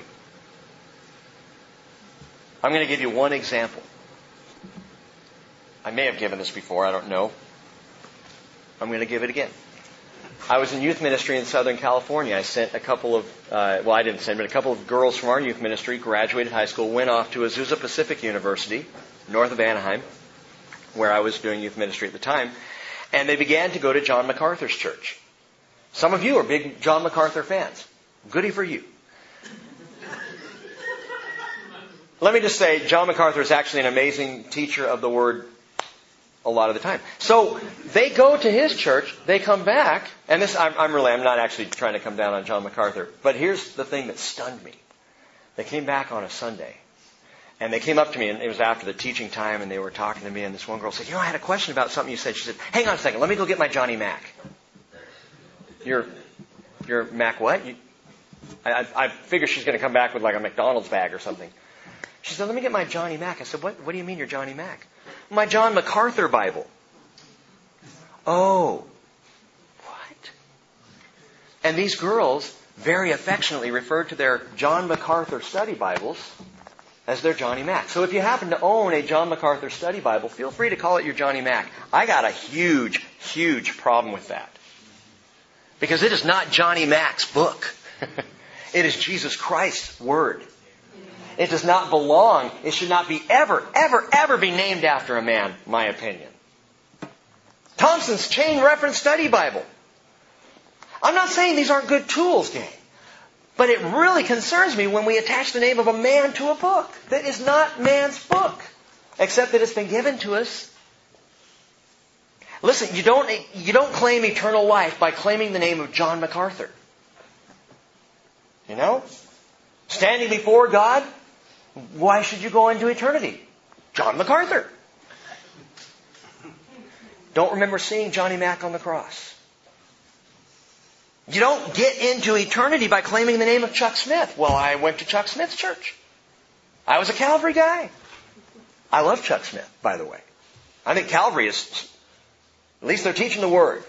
A: I'm going to give you one example. I may have given this before, I don't know. I'm going to give it again. I was in youth ministry in Southern California. I sent a couple of, uh, well I didn't send, but a couple of girls from our youth ministry, graduated high school, went off to Azusa Pacific University, north of Anaheim, where I was doing youth ministry at the time, and they began to go to John MacArthur's church. Some of you are big John MacArthur fans. Goody for you. Let me just say, John MacArthur is actually an amazing teacher of the Word a lot of the time. So they go to his church, they come back, and this, I'm, I'm really, I'm not actually trying to come down on John MacArthur, but here's the thing that stunned me. They came back on a Sunday, and they came up to me, and it was after the teaching time, and they were talking to me, and this one girl said, you know, I had a question about something you said. She said, hang on a second, let me go get my Johnny Mac. Your, your Mac what? You, I, I figure she's going to come back with like a McDonald's bag or something. She said, let me get my Johnny Mac. I said, what, what do you mean your Johnny Mac? My John MacArthur Bible. Oh. What? And these girls very affectionately referred to their John MacArthur study Bibles as their Johnny Mac. So if you happen to own a John MacArthur study Bible, feel free to call it your Johnny Mac. I got a huge, huge problem with that. Because it is not Johnny Mac's book. It is Jesus Christ's Word. It does not belong. It should not be ever, ever, ever be named after a man, my opinion. Thompson's Chain Reference Study Bible. I'm not saying these aren't good tools, gang. But it really concerns me when we attach the name of a man to a book that is not man's book, except that it's been given to us. Listen, you don't, you don't claim eternal life by claiming the name of John MacArthur. You know? Standing before God, why should you go into eternity? John MacArthur. Don't remember seeing Johnny Mac on the cross. You don't get into eternity by claiming the name of Chuck Smith. Well, I went to Chuck Smith's church. I was a Calvary guy. I love Chuck Smith, by the way. I think Calvary is, at least they're teaching the Word.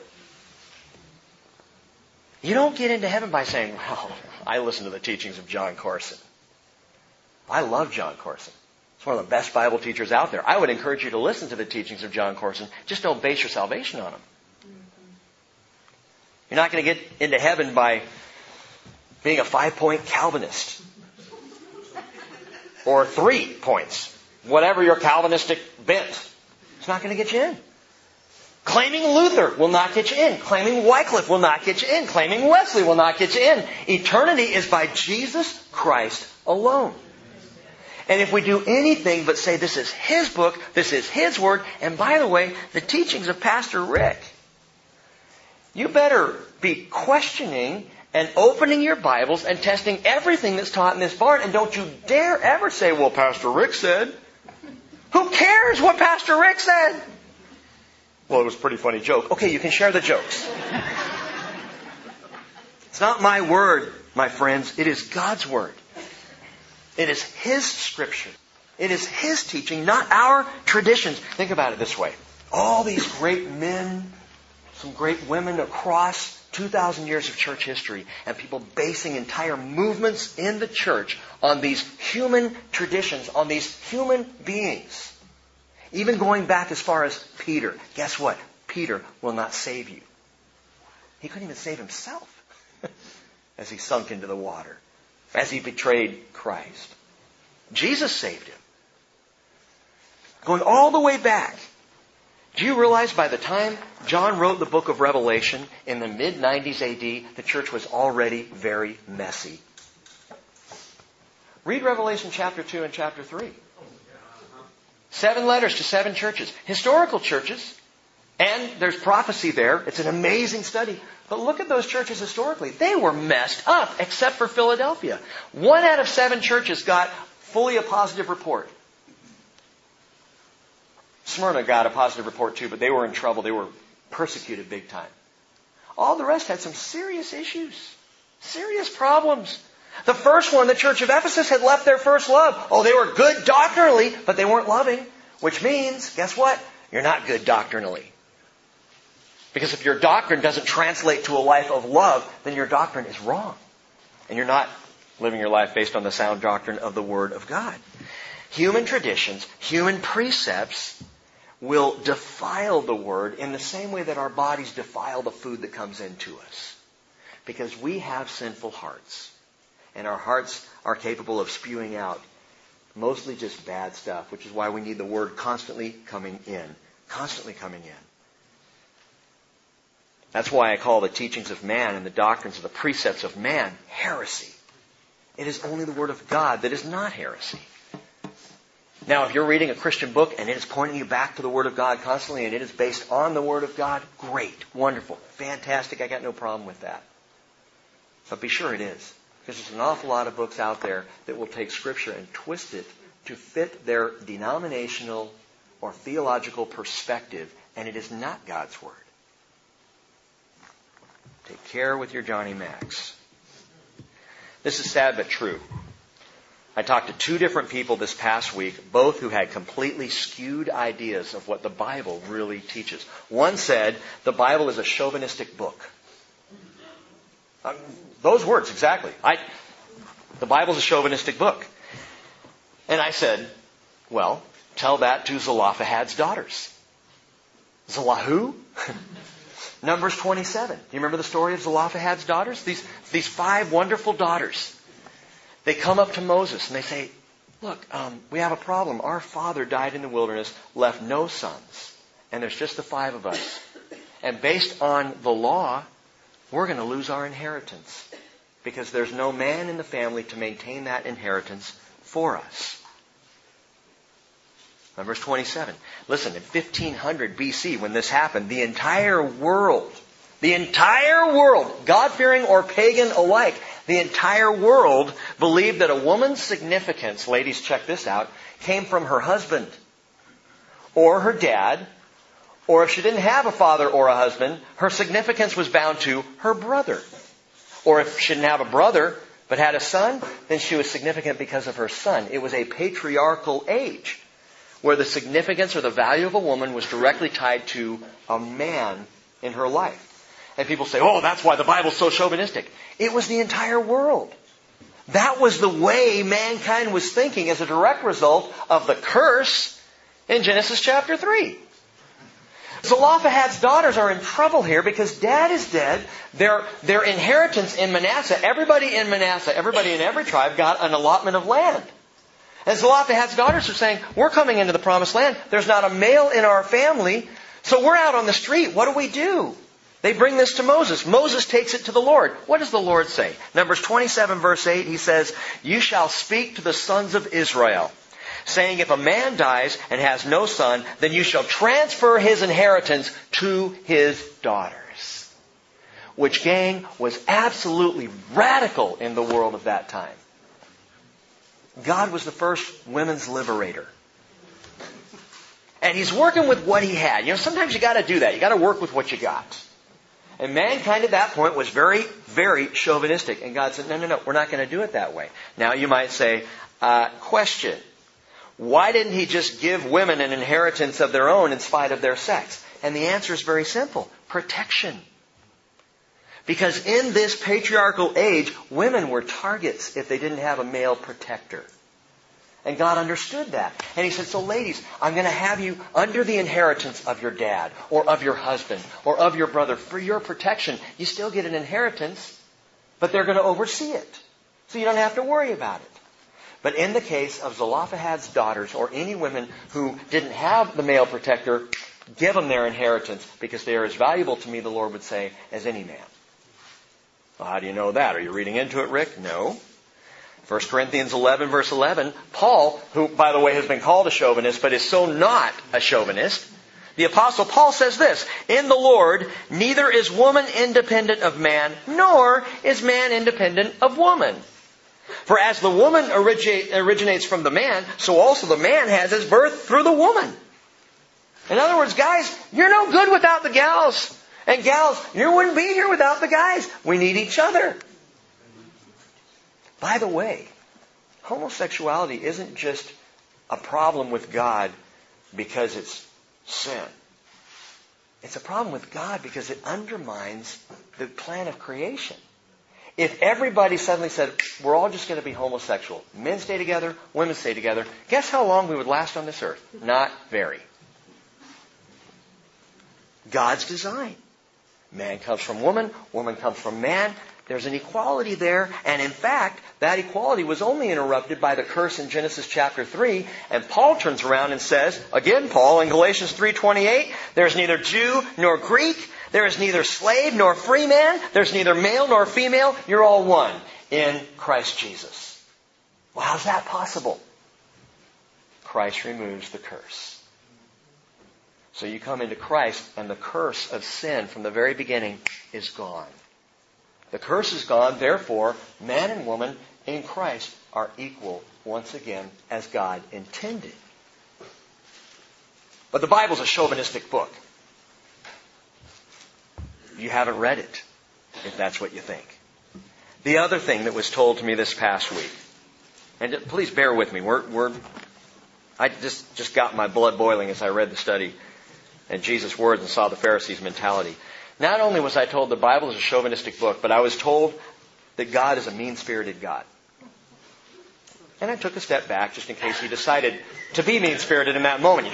A: You don't get into heaven by saying, well, I listen to the teachings of John Corson. I love John Corson. He's one of the best Bible teachers out there. I would encourage you to listen to the teachings of John Corson. Just don't base your salvation on them. You're not going to get into heaven by being a five-point Calvinist. Or three points. Whatever your Calvinistic bent. It's not going to get you in. Claiming Luther will not get you in. Claiming Wycliffe will not get you in. Claiming Wesley will not get you in. Eternity is by Jesus Christ alone. And if we do anything but say this is His book, this is His Word, and by the way, the teachings of Pastor Rick, you better be questioning and opening your Bibles and testing everything that's taught in this barn, and don't you dare ever say, well, Pastor Rick said. Who cares what Pastor Rick said? Well, it was a pretty funny joke. Okay, you can share the jokes. It's not my word, my friends. It is God's Word. It is His Scripture. It is His teaching, not our traditions. Think about it this way. All these great men, some great women across two thousand years of church history, and people basing entire movements in the church on these human traditions, on these human beings. Even going back as far as Peter. Guess what? Peter will not save you. He couldn't even save himself as he sunk into the water, as he betrayed Christ. Jesus saved him. Going all the way back. Do you realize by the time John wrote the book of Revelation in the mid nineties A D, the church was already very messy? Read Revelation chapter two and chapter three. Seven letters to seven churches. Historical churches. And there's prophecy there. It's an amazing study. But look at those churches historically. They were messed up, except for Philadelphia. One out of seven churches got fully a positive report. Smyrna got a positive report too, but they were in trouble. They were persecuted big time. All the rest had some serious issues. Serious problems. The first one, the church of Ephesus, had left their first love. Oh, they were good doctrinally, but they weren't loving. Which means, guess what? You're not good doctrinally. Because if your doctrine doesn't translate to a life of love, then your doctrine is wrong. And you're not living your life based on the sound doctrine of the Word of God. Human traditions, human precepts will defile the Word in the same way that our bodies defile the food that comes into us. Because we have sinful hearts. And our hearts are capable of spewing out mostly just bad stuff, which is why we need the Word constantly coming in. Constantly coming in. That's why I call the teachings of man and the doctrines of the precepts of man heresy. It is only the Word of God that is not heresy. Now, if you're reading a Christian book and it is pointing you back to the Word of God constantly and it is based on the Word of God, great, wonderful, fantastic. I got no problem with that. But be sure it is. Because there's an awful lot of books out there that will take Scripture and twist it to fit their denominational or theological perspective, and it is not God's Word. Take care with your Johnny Macs. This is sad but true. I talked to two different people this past week, both who had completely skewed ideas of what the Bible really teaches. One said the Bible is a chauvinistic book. Um, those words, exactly. I, the Bible's a chauvinistic book. And I said, well, tell that to Zelophehad's daughters. Zelahu? Numbers twenty-seven. Do you remember the story of Zelophehad's daughters? These, these five wonderful daughters. They come up to Moses and they say, look, um, we have a problem. Our father died in the wilderness, left no sons. And there's just the five of us. And based on the law, we're going to lose our inheritance. Because there's no man in the family to maintain that inheritance for us. Numbers twenty-seven. Listen, in fifteen hundred B C, when this happened, the entire world, the entire world, God-fearing or pagan alike, the entire world believed that a woman's significance, ladies, check this out, came from her husband or her dad, or if she didn't have a father or a husband, her significance was bound to her brother. Or if she didn't have a brother but had a son, then she was significant because of her son. It was a patriarchal age where the significance or the value of a woman was directly tied to a man in her life. And people say, oh, that's why the Bible's so chauvinistic. It was the entire world. That was the way mankind was thinking as a direct result of the curse in Genesis chapter three. Zelophehad's daughters are in trouble here because dad is dead. Their, their inheritance in Manasseh, everybody in Manasseh, everybody in every tribe got an allotment of land. And Zelophehad's daughters are saying, we're coming into the promised land. There's not a male in our family, so we're out on the street. What do we do? They bring this to Moses. Moses takes it to the Lord. What does the Lord say? Numbers twenty-seven verse eight, he says, you shall speak to the sons of Israel, saying, if a man dies and has no son, then you shall transfer his inheritance to his daughters. Which, gang, was absolutely radical in the world of that time. God was the first women's liberator. And He's working with what He had. You know, sometimes you got to do that. You got to work with what you got. And mankind at that point was very, very chauvinistic. And God said, no, no, no, we're not going to do it that way. Now you might say, uh, question. Why didn't He just give women an inheritance of their own in spite of their sex? And the answer is very simple. Protection. Because in this patriarchal age, women were targets if they didn't have a male protector. And God understood that. And He said, so ladies, I'm going to have you under the inheritance of your dad or of your husband or of your brother for your protection. You still get an inheritance, but they're going to oversee it. So you don't have to worry about it. But in the case of Zelophehad's daughters or any women who didn't have the male protector, give them their inheritance because they are as valuable to me, the Lord would say, as any man. Well, how do you know that? Are you reading into it, Rick? No. First Corinthians eleven, verse eleven, Paul, who, by the way, has been called a chauvinist, but is so not a chauvinist, the Apostle Paul says this, in the Lord, neither is woman independent of man, nor is man independent of woman. For as the woman originates originates from the man, so also the man has his birth through the woman. In other words, guys, you're no good without the gals. And gals, you wouldn't be here without the guys. We need each other. By the way, homosexuality isn't just a problem with God because it's sin. It's a problem with God because it undermines the plan of creation. If everybody suddenly said, we're all just going to be homosexual, men stay together, women stay together, guess how long we would last on this earth? Not very. God's design. Man comes from woman, woman comes from man. There's an equality there. And in fact, that equality was only interrupted by the curse in Genesis chapter three. And Paul turns around and says, again, Paul in Galatians three twenty-eight, there's neither Jew nor Greek. There is neither slave nor free man. There's neither male nor female. You're all one in Christ Jesus. Well, how's that possible? Christ removes the curse. So you come into Christ and the curse of sin from the very beginning is gone. The curse is gone, therefore, man and woman in Christ are equal once again as God intended. But the Bible's a chauvinistic book. You haven't read it, if that's what you think. The other thing that was told to me this past week, and please bear with me, we're, we're I just, just got my blood boiling as I read the study and Jesus' words and saw the Pharisees' mentality. Not only was I told the Bible is a chauvinistic book, but I was told that God is a mean-spirited God. And I took a step back just in case He decided to be mean-spirited in that moment.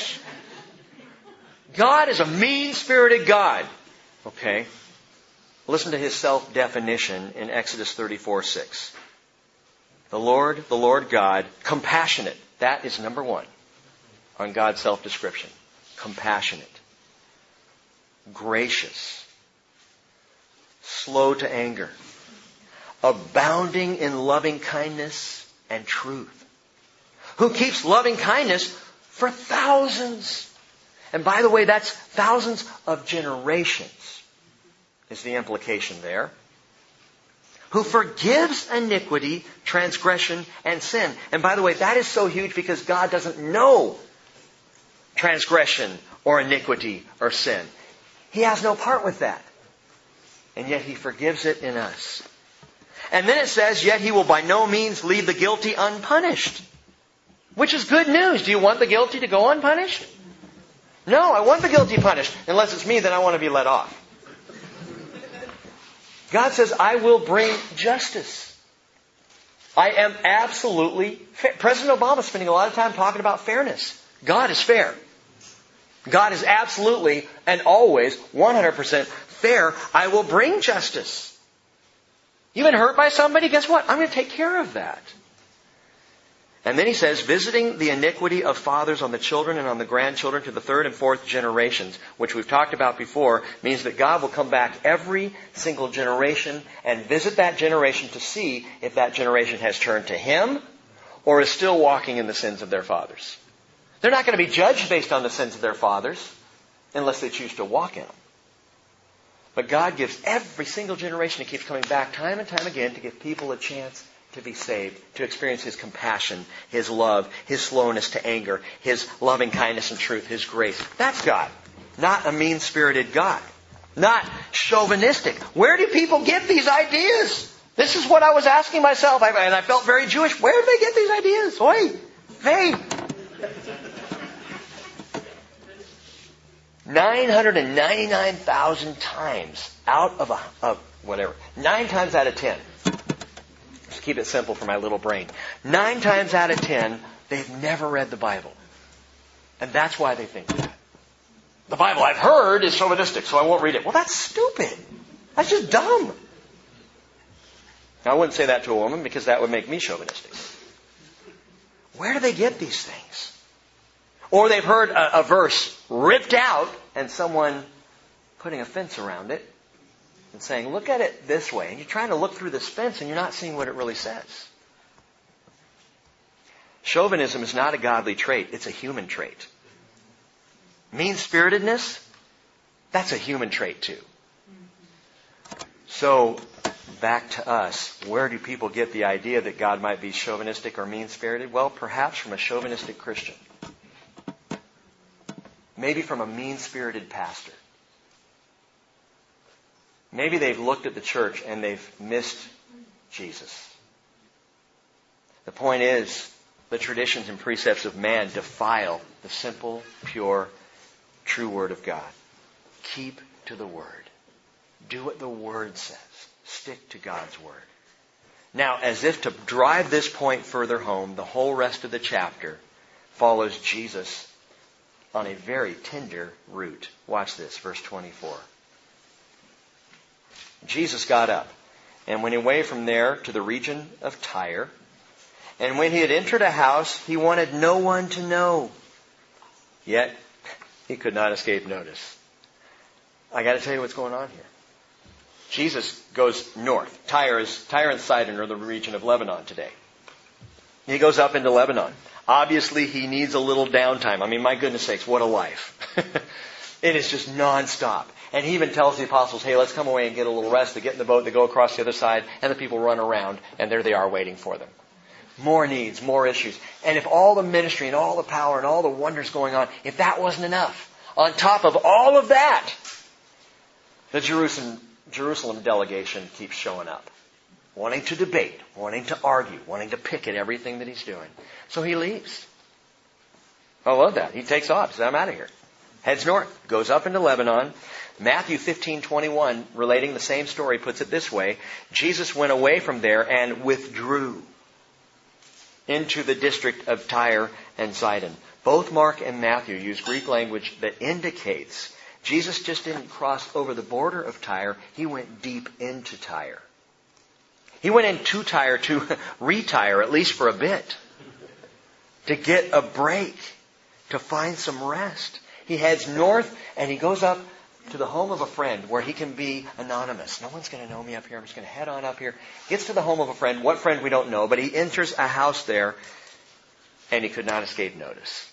A: God is a mean-spirited God. Okay. Listen to His self-definition in Exodus thirty-four six. The Lord, the Lord God, compassionate. That is number one on God's self-description. Compassionate. Gracious, slow to anger, abounding in loving kindness and truth, who keeps loving kindness for thousands. And by the way, that's thousands of generations, is the implication there. Who forgives iniquity, transgression, and sin. And by the way, that is so huge because God doesn't know transgression or iniquity or sin. He has no part with that. And yet He forgives it in us. And then it says, yet He will by no means leave the guilty unpunished. Which is good news. Do you want the guilty to go unpunished? No, I want the guilty punished. Unless it's me, then I want to be let off. God says, I will bring justice. I am absolutely fair. President Obama is spending a lot of time talking about fairness. God is fair. God is absolutely and always one hundred percent fair. I will bring justice. You've been hurt by somebody? Guess what? I'm going to take care of that. And then He says, visiting the iniquity of fathers on the children and on the grandchildren to the third and fourth generations, which we've talked about before, means that God will come back every single generation and visit that generation to see if that generation has turned to Him or is still walking in the sins of their fathers. They're not going to be judged based on the sins of their fathers unless they choose to walk in them. But God gives every single generation, He keeps coming back time and time again to give people a chance to be saved, to experience His compassion, His love, His slowness to anger, His loving kindness and truth, His grace. That's God, not a mean-spirited God. not chauvinistic. Where do people get these ideas? This is what I was asking myself, I, and I felt very Jewish. Where do they get these ideas? Oi, hey. nine hundred ninety-nine thousand times out of a, of whatever. Nine times out of ten. Just keep it simple for my little brain. Nine times out of ten, they've never read the Bible. And that's why they think that. The Bible I've heard is chauvinistic, so I won't read it. Well, that's stupid. That's just dumb. Now, I wouldn't say that to a woman because that would make me chauvinistic. Where do they get these things? Or they've heard a, a verse ripped out and someone putting a fence around it and saying, look at it this way. And you're trying to look through this fence and you're not seeing what it really says. Chauvinism is not a godly trait. It's a human trait. Mean-spiritedness, that's a human trait too. So, back to us. Where do people get the idea that God might be chauvinistic or mean-spirited? Well, perhaps from a chauvinistic Christian. Maybe from a mean-spirited pastor. Maybe they've looked at the church and they've missed Jesus. The point is, the traditions and precepts of man defile the simple, pure, true Word of God. Keep to the Word. Do what the Word says. Stick to God's Word. Now, as if to drive this point further home, the whole rest of the chapter follows Jesus on a very tender route. Watch this, verse twenty-four. Jesus got up and went away from there to the region of Tyre. And when he had entered a house, he wanted no one to know. Yet, he could not escape notice. I got to tell you what's going on here. Jesus goes north. Tyre is Tyre and Sidon are the region of Lebanon today. He goes up into Lebanon. Obviously, he needs a little downtime. I mean, my goodness sakes, what a life. It is just nonstop. And he even tells the apostles, hey, let's come away and get a little rest. They get in the boat, they go across the other side, and the people run around, and there they are waiting for them. More needs, more issues. And if all the ministry and all the power and all the wonders going on, if that wasn't enough, on top of all of that, the Jerusalem, Jerusalem delegation keeps showing up. Wanting to debate, wanting to argue, wanting to pick at everything that he's doing. So he leaves. I love that. He takes off. He says, I'm out of here. Heads north. Goes up into Lebanon. Matthew fifteen twenty-one, relating the same story, puts it this way. Jesus went away from there and withdrew into the district of Tyre and Sidon. Both Mark and Matthew use Greek language that indicates Jesus just didn't cross over the border of Tyre. He went deep into Tyre. He went into Tyre to retire, at least for a bit. To get a break. To find some rest. He heads north and he goes up to the home of a friend where he can be anonymous. No one's going to know me up here. I'm just going to head on up here. Gets to the home of a friend. What friend we don't know, but he enters a house there and he could not escape notice.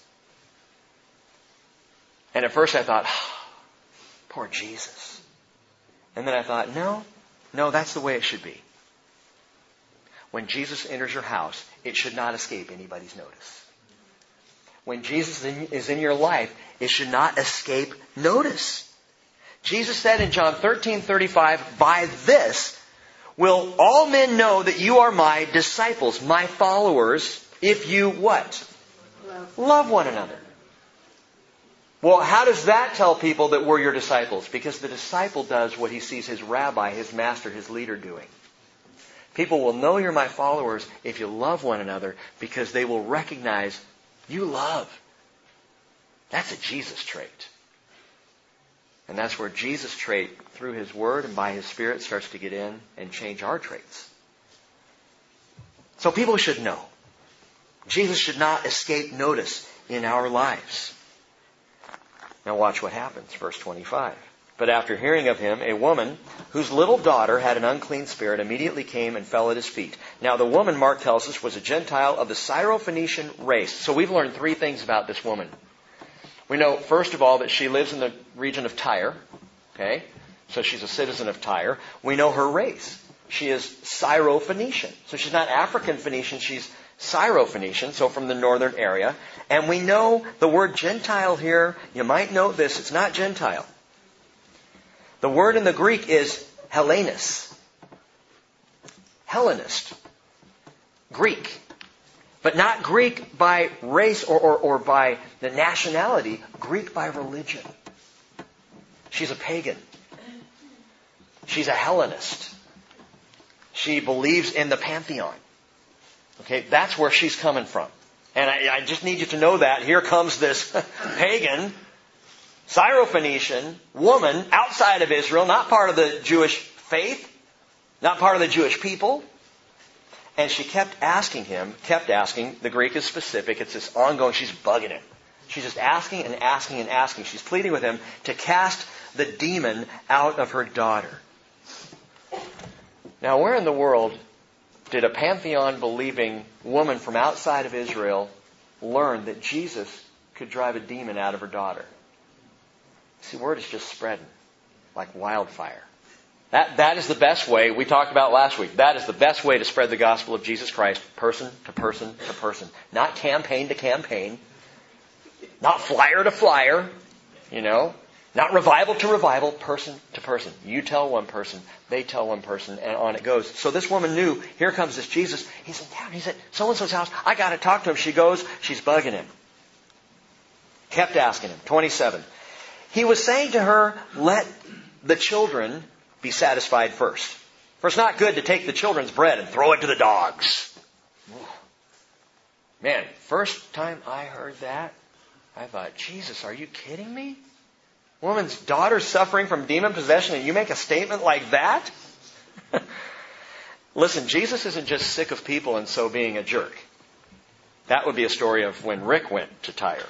A: And at first I thought, oh, poor Jesus. And then I thought, no, no, that's the way it should be. When Jesus enters your house, it should not escape anybody's notice. When Jesus is in your life, it should not escape notice. Jesus said in John thirteen thirty-five, by this will all men know that you are my disciples, my followers, if you what? Love, Love one another. Well, how does that tell people that we're your disciples? Because the disciple does what he sees his rabbi, his master, his leader doing. People will know you're my followers if you love one another because they will recognize you love. That's a Jesus trait. And that's where Jesus' trait, through His Word and by His Spirit, starts to get in and change our traits. So people should know. Jesus should not escape notice in our lives. Now watch what happens. Verse twenty-five. But after hearing of him, a woman whose little daughter had an unclean spirit immediately came and fell at his feet. Now the woman, Mark tells us, was a Gentile of the Syrophoenician race. So we've learned three things about this woman. We know, first of all, that she lives in the region of Tyre. Okay? So she's a citizen of Tyre. We know her race. She is Syrophoenician. So she's not African Phoenician, she's Syrophoenician, so from the northern area. And we know the word Gentile here, you might note this, it's not Gentile. The word in the Greek is Hellenes. Hellenist. Greek. But not Greek by race or, or, or by the nationality. Greek by religion. She's a pagan. She's a Hellenist. She believes in the pantheon. Okay, that's where she's coming from. And I, I just need you to know that. Here comes this pagan, Syrophoenician woman outside of Israel, not part of the Jewish faith, not part of the Jewish people. And she kept asking him, kept asking, the Greek is specific, it's this ongoing, she's bugging him. She's just asking and asking and asking. She's pleading with him to cast the demon out of her daughter. Now, where in the world did a pantheon-believing woman from outside of Israel learn that Jesus could drive a demon out of her daughter? See, word is just spreading like wildfire. That, that is the best way, we talked about last week, that is the best way to spread the gospel of Jesus Christ, person to person to person. Not campaign to campaign. Not flyer to flyer. You know. Not revival to revival, person to person. You tell one person, they tell one person, and on it goes. So this woman knew, here comes this Jesus. He's in town. He's at so-and-so's house. I got to talk to him. She goes. She's bugging him. Kept asking him. twenty-seven. He was saying to her, let the children be satisfied first. For it's not good to take the children's bread and throw it to the dogs. Man, first time I heard that, I thought, Jesus, are you kidding me? Woman's daughter's suffering from demon possession and you make a statement like that? Listen, Jesus isn't just sick of people and so being a jerk. That would be a story of when Rick went to Tyre.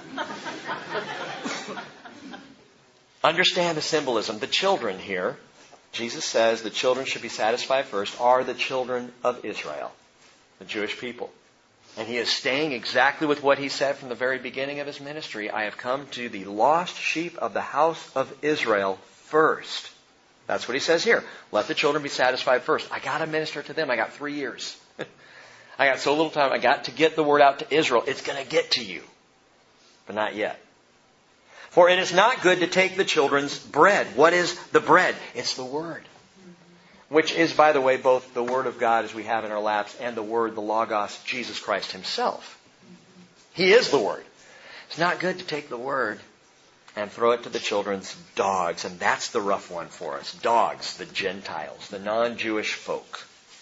A: Understand the symbolism. The children here, Jesus says the children should be satisfied first, are the children of Israel, the Jewish people. And he is staying exactly with what he said from the very beginning of his ministry. I have come to the lost sheep of the house of Israel first. That's what he says here. Let the children be satisfied first. I got to minister to them. I got three years. I got so little time. I got to get the word out to Israel. It's going to get to you. But not yet. For it is not good to take the children's bread. What is the bread? It's the word. Which is, by the way, both the Word of God as we have in our laps and the Word, the Logos, Jesus Christ Himself. He is the Word. It's not good to take the Word and throw it to the children's dogs. And that's the rough one for us. Dogs, the Gentiles, the non-Jewish folk.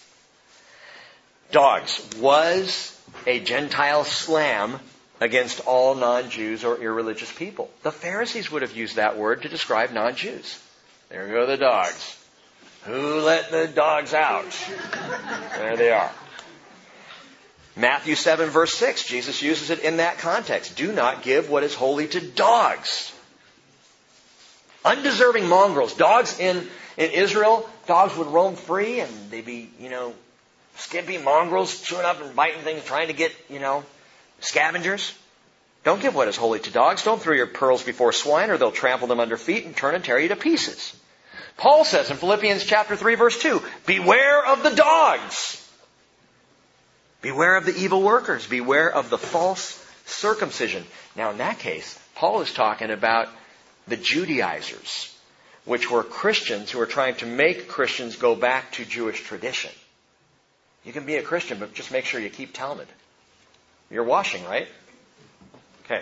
A: Dogs was a Gentile slam against all non-Jews or irreligious people. The Pharisees would have used that word to describe non-Jews. There go the dogs. Who let the dogs out? There they are. Matthew seven verse six, Jesus uses it in that context. Do not give what is holy to dogs. Undeserving mongrels. Dogs in, in Israel, dogs would roam free and they'd be, you know, skimpy mongrels chewing up and biting things, trying to get, you know, scavengers. Don't give what is holy to dogs. Don't throw your pearls before swine or they'll trample them under feet and turn and tear you to pieces. Paul says in Philippians chapter three verse two, beware of the dogs. Beware of the evil workers. Beware of the false circumcision. Now in that case, Paul is talking about the Judaizers, which were Christians who were trying to make Christians go back to Jewish tradition. You can be a Christian, but just make sure you keep Talmud. You're washing, right? Okay.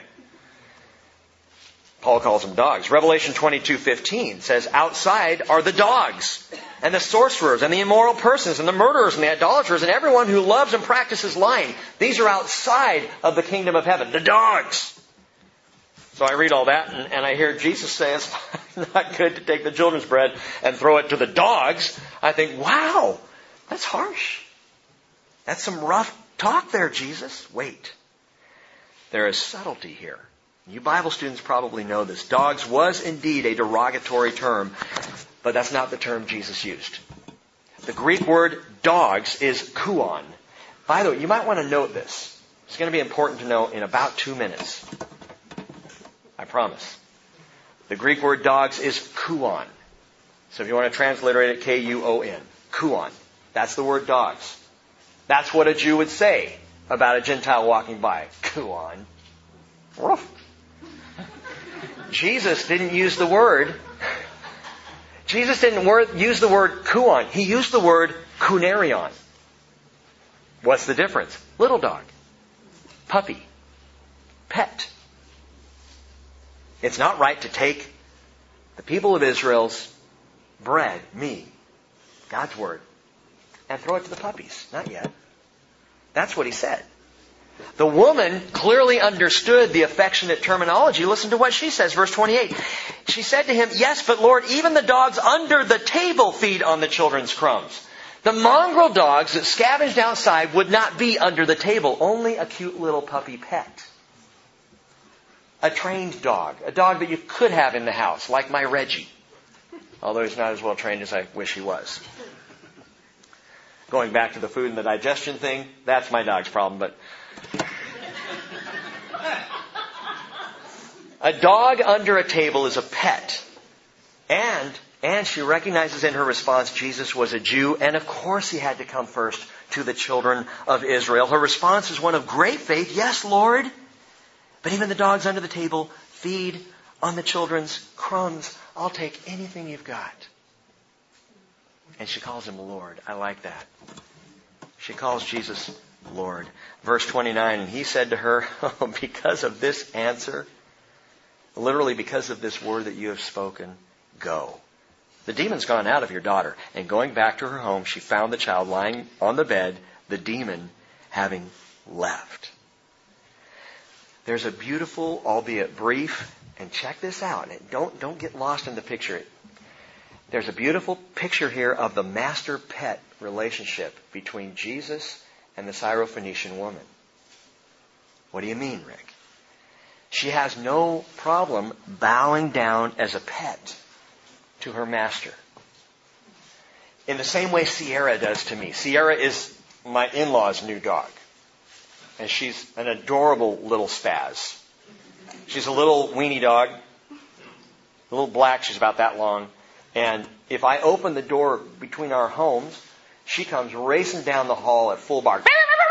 A: Paul calls them dogs. Revelation twenty-two fifteen says, outside are the dogs, and the sorcerers, and the immoral persons, and the murderers, and the idolaters, and everyone who loves and practices lying. These are outside of the kingdom of heaven. The dogs. So I read all that, and, and I hear Jesus say it's not good to take the children's bread and throw it to the dogs. I think, wow, that's harsh. That's some rough talk there, Jesus. Wait. There is subtlety here. You Bible students probably know this. Dogs was indeed a derogatory term, but that's not the term Jesus used. The Greek word dogs is kuon. By the way, you might want to note this. It's going to be important to know in about two minutes. I promise. The Greek word dogs is kuon. So if you want to transliterate it, K U O N. Kuon. That's the word dogs. That's what a Jew would say about a Gentile walking by. Kuon. Ruff. Jesus didn't use the word. Jesus didn't word, use the word kuon. He used the word kunarion. What's the difference? Little dog. Puppy. Pet. It's not right to take the people of Israel's bread, me, God's Word, and throw it to the puppies. Not yet. That's what he said. The woman clearly understood the affectionate terminology. Listen to what she says, verse twenty-eight. She said to him, yes, but Lord, even the dogs under the table feed on the children's crumbs. The mongrel dogs that scavenged outside would not be under the table. Only a cute little puppy pet. A trained dog. A dog that you could have in the house, like my Reggie. Although he's not as well trained as I wish he was. Going back to the food and the digestion thing, that's my dog's problem, but... A dog under a table is a pet. And, and she recognizes in her response Jesus was a Jew, and of course he had to come first to the children of Israel. Her response is one of great faith. Yes, Lord. But even the dogs under the table feed on the children's crumbs. I'll take anything you've got. And she calls him Lord. I like that. She calls Jesus Lord. Verse twenty-nine, and he said to her, oh, because of this answer, literally because of this word that you have spoken, go. The demon's gone out of your daughter. And going back to her home, she found the child lying on the bed, the demon having left. There's a beautiful, albeit brief, and check this out. And don't, don't get lost in the picture. There's a beautiful picture here of the master-pet relationship between Jesus and the Syrophoenician woman. What do you mean, Rick? She has no problem bowing down as a pet to her master. In the same way Sierra does to me. Sierra is my in-law's new dog. And she's an adorable little spaz. She's a little weenie dog. A little black. She's about that long. And if I open the door between our homes, she comes racing down the hall at full bark.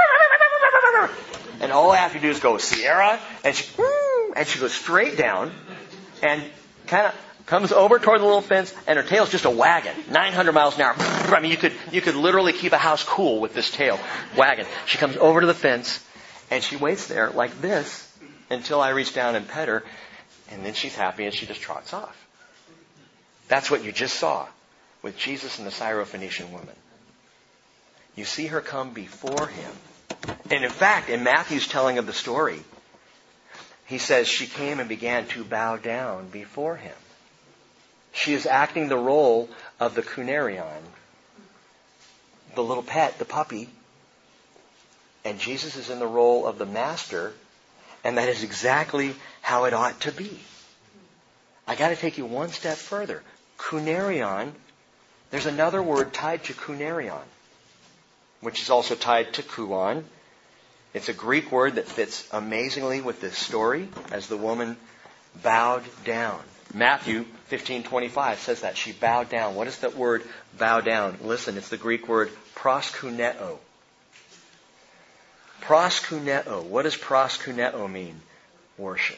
A: And all I have to do is go, Sierra. And she, and she goes straight down and kind of comes over toward the little fence, and her tail's just a wagon. nine hundred miles an hour. I mean, you could, you could literally keep a house cool with this tail wagon. She comes over to the fence, and she waits there like this until I reach down and pet her, and then she's happy and she just trots off. That's what you just saw with Jesus and the Syrophoenician woman. You see her come before him. And in fact, in Matthew's telling of the story, he says she came and began to bow down before him. She is acting the role of the kunarion, the little pet, the puppy. And Jesus is in the role of the master, and that is exactly how it ought to be. I got to take you one step further. Kunarion, there's another word tied to kunarion, which is also tied to kuon. It's a Greek word that fits amazingly with this story as the woman bowed down. Matthew fifteen twenty-five says that. She bowed down. What is that word, bow down? Listen, it's the Greek word proskuneo. Proskuneo. What does proskuneo mean? Worship.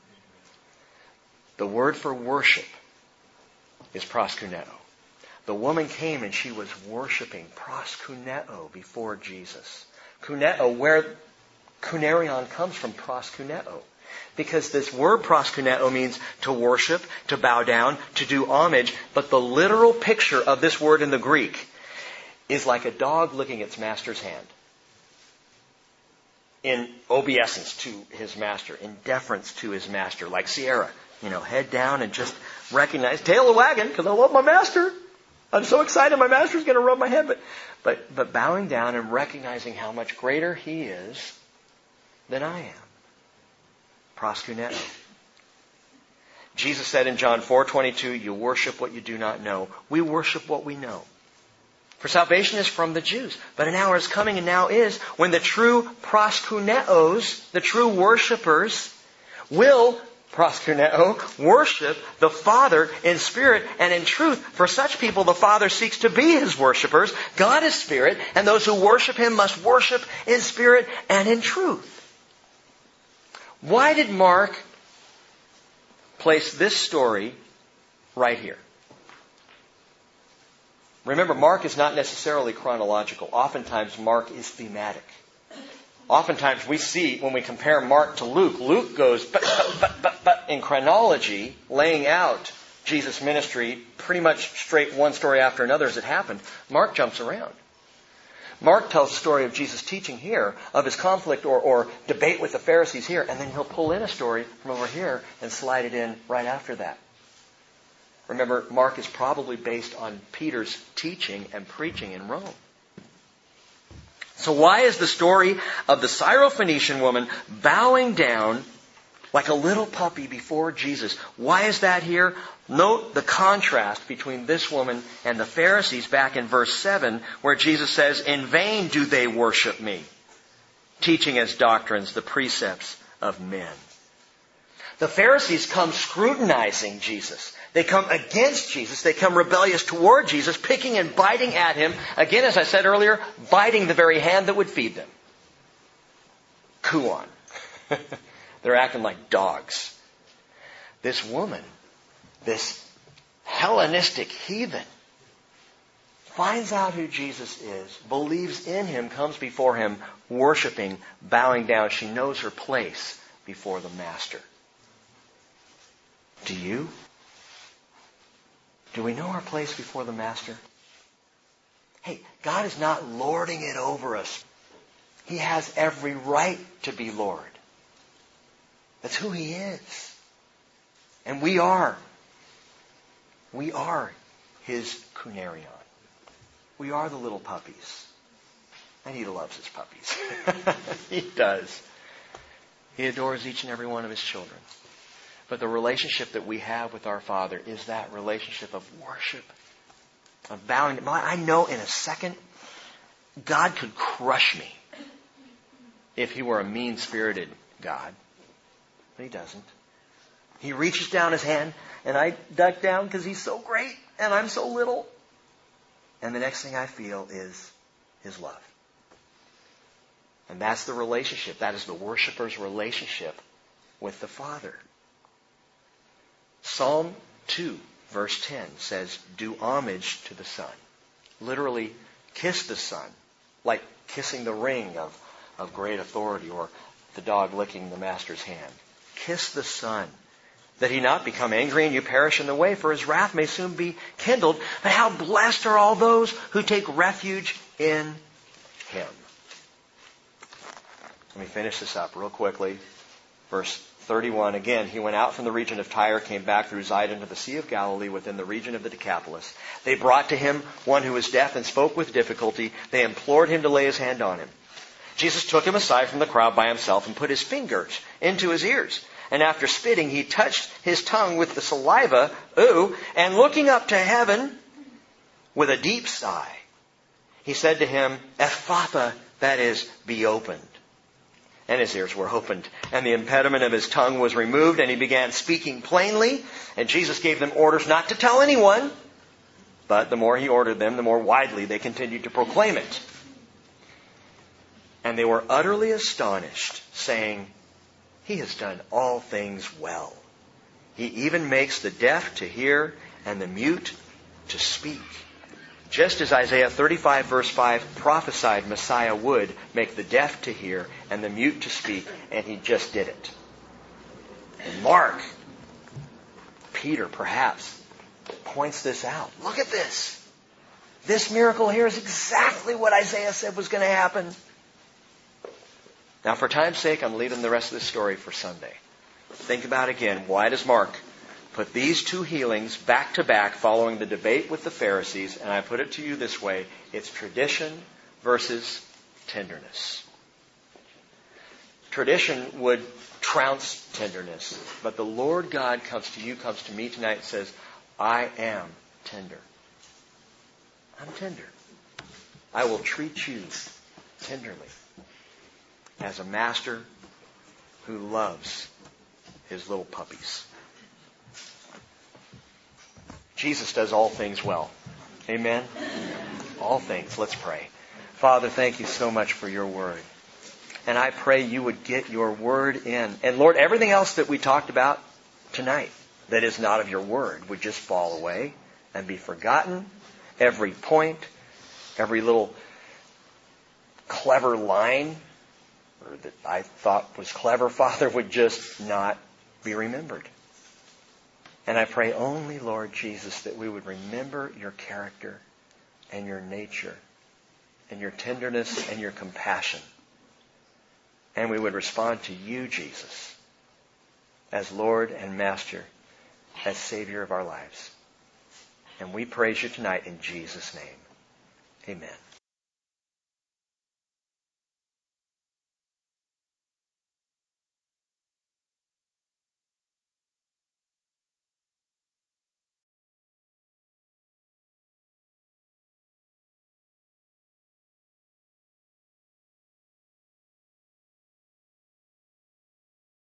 A: The word for worship is proskuneo. The woman came and she was worshiping proskuneo before Jesus. Kuneo, where kunarion comes from, proskuneo. Because this word proskuneo means to worship, to bow down, to do homage. But the literal picture of this word in the Greek is like a dog licking its master's hand. In obeisance to his master, in deference to his master, like Sierra. You know, head down and just recognize, tail the wagon, because I love my master. I'm so excited my master's going to rub my head. But, but, but bowing down and recognizing how much greater he is than I am. Proskuneo. Jesus said in John four twenty-two, you worship what you do not know. We worship what we know. For salvation is from the Jews. But an hour is coming, and now is, when the true proskuneos, the true worshippers, will, proskuneo, worship the Father in spirit and in truth. For such people, the Father seeks to be His worshippers. God is spirit, and those who worship Him must worship in spirit and in truth. Why did Mark place this story right here? Remember, Mark is not necessarily chronological. Oftentimes, Mark is thematic. Oftentimes, we see, when we compare Mark to Luke, Luke goes but, but, but, but, but, in chronology, laying out Jesus' ministry pretty much straight one story after another as it happened. Mark jumps around. Mark tells the story of Jesus' teaching here, of his conflict or, or debate with the Pharisees here, and then he'll pull in a story from over here and slide it in right after that. Remember, Mark is probably based on Peter's teaching and preaching in Rome. So why is the story of the Syrophoenician woman bowing down like a little puppy before Jesus? Why is that here? Note the contrast between this woman and the Pharisees back in verse seven, where Jesus says, "In vain do they worship me, teaching as doctrines the precepts of men." The Pharisees come scrutinizing Jesus. They come against Jesus. They come rebellious toward Jesus, picking and biting at him. Again, as I said earlier, biting the very hand that would feed them. Kuon. They're acting like dogs. This woman, this Hellenistic heathen, finds out who Jesus is, believes in him, comes before him, worshiping, bowing down. She knows her place before the Master. Do you? Do we know our place before the Master? Hey, God is not lording it over us. He has every right to be Lord. That's who He is. And we are. We are His kunarion. We are the little puppies. And He loves His puppies. He does. He adores each and every one of His children. But the relationship that we have with our Father is that relationship of worship, of bowing. I know in a second, God could crush me if He were a mean-spirited God. But He doesn't. He reaches down His hand, and I duck down because He's so great, and I'm so little. And the next thing I feel is His love. And that's the relationship. That is the worshiper's relationship with the Father. Psalm two, verse ten says, "Do homage to the Son." Literally, kiss the Son, like kissing the ring of, of great authority, or the dog licking the master's hand. Kiss the Son, that He not become angry and you perish in the way, for His wrath may soon be kindled. But how blessed are all those who take refuge in Him. Let me finish this up real quickly. Verse thirty-one, again, He went out from the region of Tyre, came back through Zidon to the Sea of Galilee within the region of the Decapolis. They brought to Him one who was deaf and spoke with difficulty. They implored Him to lay His hand on him. Jesus took him aside from the crowd by himself and put His fingers into his ears. And after spitting, He touched his tongue with the saliva, ooh, and looking up to heaven with a deep sigh, He said to him, "Ephphatha," that is, "be opened." And his ears were opened, and the impediment of his tongue was removed, and he began speaking plainly. And Jesus gave them orders not to tell anyone, but the more He ordered them, the more widely they continued to proclaim it. And they were utterly astonished, saying, "He has done all things well. He even makes the deaf to hear and the mute to speak." Just as Isaiah thirty-five verse five prophesied Messiah would make the deaf to hear and the mute to speak, and He just did it. And Mark, Peter perhaps, points this out. Look at this. This miracle here is exactly what Isaiah said was going to happen. Now, for time's sake, I'm leaving the rest of this story for Sunday. Think about again, why does Mark put these two healings back to back following the debate with the Pharisees? And I put it to you this way. It's tradition versus tenderness. Tradition would trounce tenderness. But the Lord God comes to you, comes to me tonight and says, "I am tender. I'm tender. I will treat you tenderly as a master who loves his little puppies." Jesus does all things well. Amen? All things. Let's pray. Father, thank You so much for Your Word. And I pray You would get Your Word in. And Lord, everything else that we talked about tonight that is not of Your Word would just fall away and be forgotten. every point, every little clever line or that I thought was clever, Father, would just not be remembered. And I pray only, Lord Jesus, that we would remember your character and your nature and your tenderness and your compassion. And we would respond to you, Jesus, as Lord and Master, as Savior of our lives. And we praise you tonight in Jesus' name. Amen.